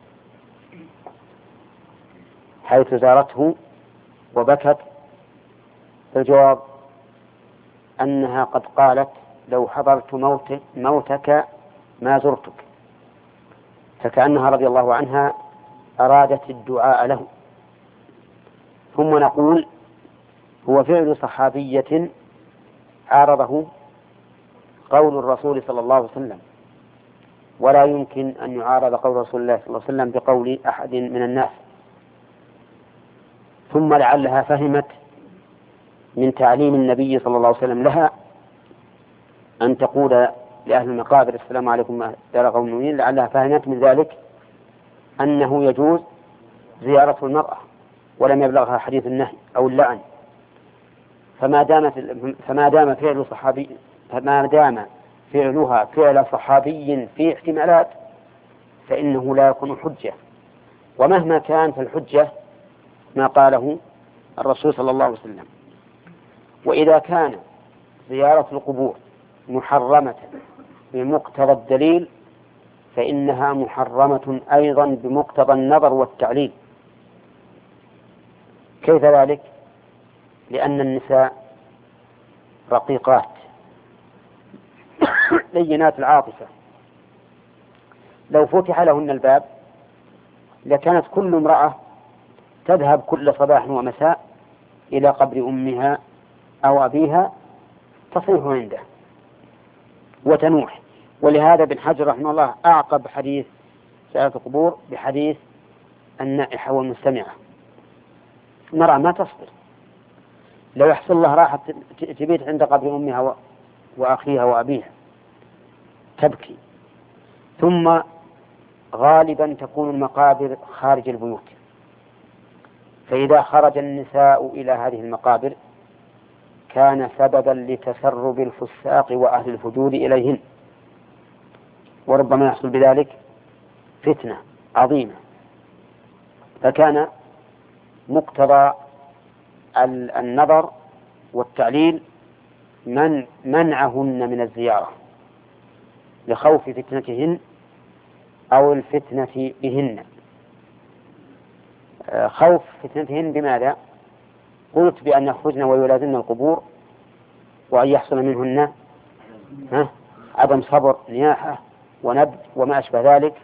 حيث زارته وبكت؟ الجواب أنها قد قالت لو حضرت موت موتك ما زرتك، فكأنها رضي الله عنها أرادت الدعاء له. ثم نقول هو فعل صحابية عارضه قول الرسول صلى الله عليه وسلم، ولا يمكن أن يعارض قول رسول الله صلى الله عليه وسلم بقول أحد من الناس. ثم لعلها فهمت من تعليم النبي صلى الله عليه وسلم لها أن تقول لأهل المقابر السلام عليكم دار قوم مؤمنين، لعلها فهمت من ذلك أنه يجوز زيارة المرأة، ولم يبلغها حديث النهي أو اللعن. فما دامت فما دام فعل صحابي فما دام فعلها فعل صحابي في احتمالات فإنه لا يكون حجة، ومهما كان فالحجة ما قاله الرسول صلى الله عليه وسلم. وإذا كان زيارة القبور محرمة بمقتضى الدليل فإنها محرمة أيضا بمقتضى النظر والتعليل. كيف ذلك؟ لأن النساء رقيقات لينات العاطفة، لو فتح لهن الباب لكانت كل امرأة تذهب كل صباح ومساء إلى قبر أمها أو أبيها تصيح عنده وتنوح. ولهذا ابن حجر رحمه الله أعقب حديث زيارة القبور بحديث النائحة والمستمعة. المرأة ما تصبر، لو يحصل الله راحة تبيت عند قبر أمها وأخيها وأبيها تبكي. ثم غالبا تكون المقابر خارج البيوت، فإذا خرج النساء إلى هذه المقابر كان سببا لتسرب الفساق وأهل الفجور إليهن، وربما يحصل بذلك فتنة عظيمة. فكان مقتضى النظر والتعليل من منعهن من الزيارة لخوف فتنتهن أو الفتنة بهن. خوف فتنتهن بماذا؟ قلت بأن يخرجن ويلازمن القبور وأن يحصل منهن ها عدم صبر نياحة ونبذ وما أشبه ذلك.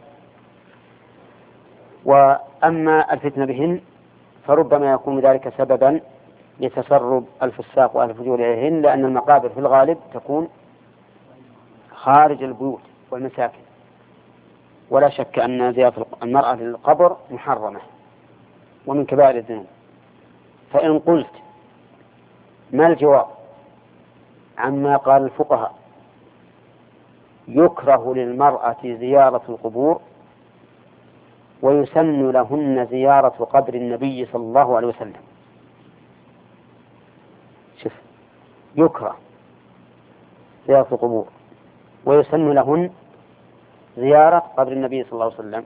وأما الفتنة بهن فربما يكون ذلك سببا لتسرب الفساق وأهل الفجور إليهن، لأن المقابر في الغالب تكون خارج البيوت والمساكن. ولا شك أن زيارة المرأة للقبر محرمة ومن كبائر الذنوب. فإن قلت ما الجواب عما قال الفقهاء يكره للمرأة زيارة القبور ويسن لهن زيارة قبر النبي صلى الله عليه وسلم؟ شوف، يكره زيارة القبور ويسن لهن زيارة قبر النبي صلى الله عليه وسلم.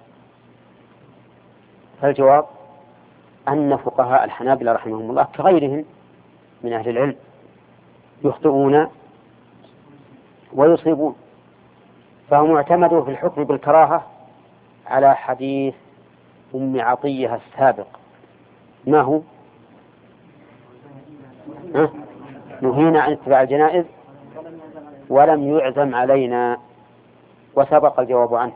فالجواب أن فقهاء الحنابلة رحمهم الله كغيرهم من أهل العلم يخطئون ويصيبون، فهم اعتمدوا في الحكم بالكراهة على حديث أم عطية السابق. ما هو؟ أه؟ نهينا عن اتباع الجنائز ولم يعزم علينا، وسبق الجواب عنه.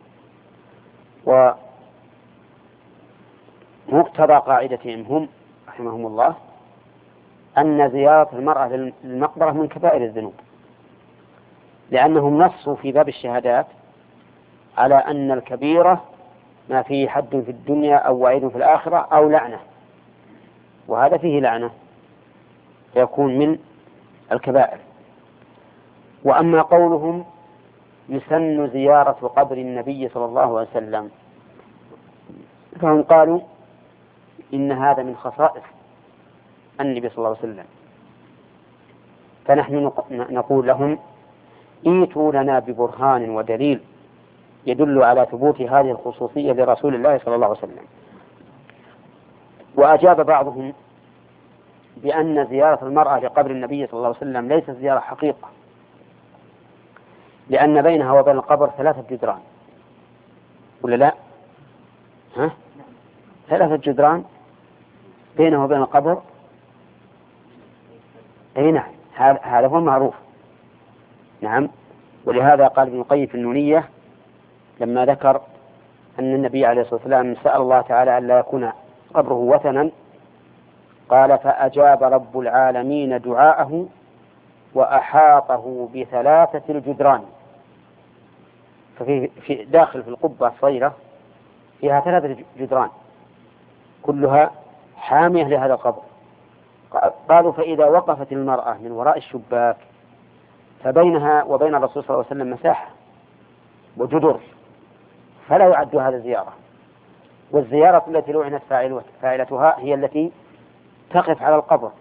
ومقتضى قاعدتهم هم رحمهم الله أن زيارة المرأة للمقبرة من كبائر الذنوب، لأنهم نصوا في باب الشهادات على أن الكبيرة ما فيه حد في الدنيا أو وعيد في الآخرة أو لعنة، وهذا فيه لعنة يكون من الكبائر. وأما قولهم يسن زيارة قبر النبي صلى الله عليه وسلم فهم قالوا إن هذا من خصائص النبي صلى الله عليه وسلم، فنحن نقول لهم ايتوا لنا ببرهان ودليل يدل على ثبوت هذه الخصوصية لرسول الله صلى الله عليه وسلم. وأجاب بعضهم بأن زيارة المرأة لقبر النبي صلى الله عليه وسلم ليست زيارة حقيقة، لأن بينها وبين القبر ثلاثة جدران، ولا لا؟ ها؟ ثلاثة جدران بينه وبين القبر. أي نعم، هذا هو المعروف. نعم. ولهذا قال ابن القيم في النونية لما ذكر أن النبي عليه الصلاة والسلام سأل الله تعالى أن لا يكون قبره وثنا، قال فأجاب رب العالمين دعاءه وأحاطه بثلاثة الجدران. ففي في داخل في القبة صغيرة فيها ثلاثة جدران كلها حامية لهذا القبر. قالوا فإذا وقفت المرأة من وراء الشباك فبينها وبين الرسول صلى الله عليه وسلم مساحة وجدر، فلا يعد هذا زيارة. والزيارة التي لعنت فاعلتها هي التي تقف على القبر،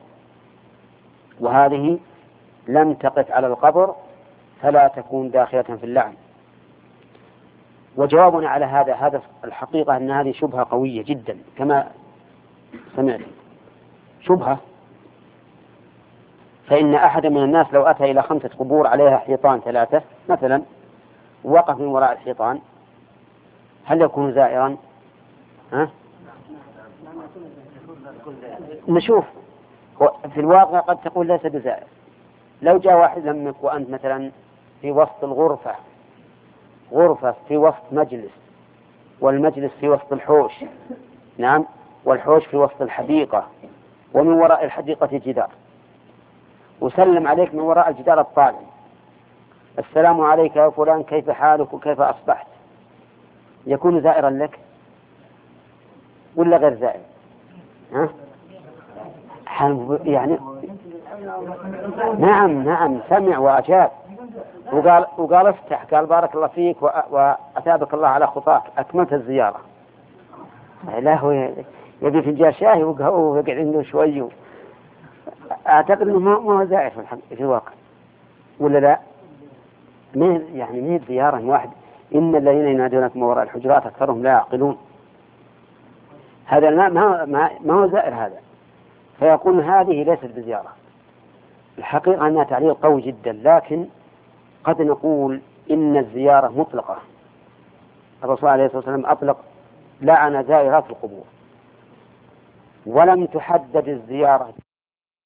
وهذه لم تقف على القبر فلا تكون داخلة في اللعن. وجوابنا على هذا هذا الحقيقة أن هذه شبهة قوية جدا كما سمعت، شبهة. فإن أحد من الناس لو أتى إلى خمسة قبور عليها حيطان ثلاثة مثلا وقف من وراء الحيطان، هل يكون زائرا؟ ها؟ نشوف في الواقع قد تقول ليس بزائر. لو جاء واحد منك وأنت مثلا في وسط الغرفة، غرفة في وسط مجلس، والمجلس في وسط الحوش، نعم، والحوش في وسط الحديقة، ومن وراء الحديقة جدار، وسلم عليك من وراء الجدار الطالع: السلام عليك يا فلان، كيف حالك وكيف أصبحت؟ يكون زائرا لك ولا غير زائر؟ ها؟ يعني نعم نعم سمع وأجاب وقال وقال افتح، قال بارك الله فيك وأثابك الله على خطاك، أكملت الزيارة. لا هو يبي فنجان شاي ويقعد عنده شوي. أعتقد أنه ما هو زائر في الواقع ولا لا؟ مين يعني مين زيارة واحد؟ إن الذين ينادونك من وراء الحجرات أكثرهم لا يعقلون. هذا ما ما ما هو زائر هذا، فيقول هذه ليست بزيارة. الحقيقة أنها تعليل قوي جدا، لكن قد نقول إن الزيارة مطلقة. الرسول عليه الصلاة والسلام أطلق لعن زائرات القبور، ولم تحدد الزيارة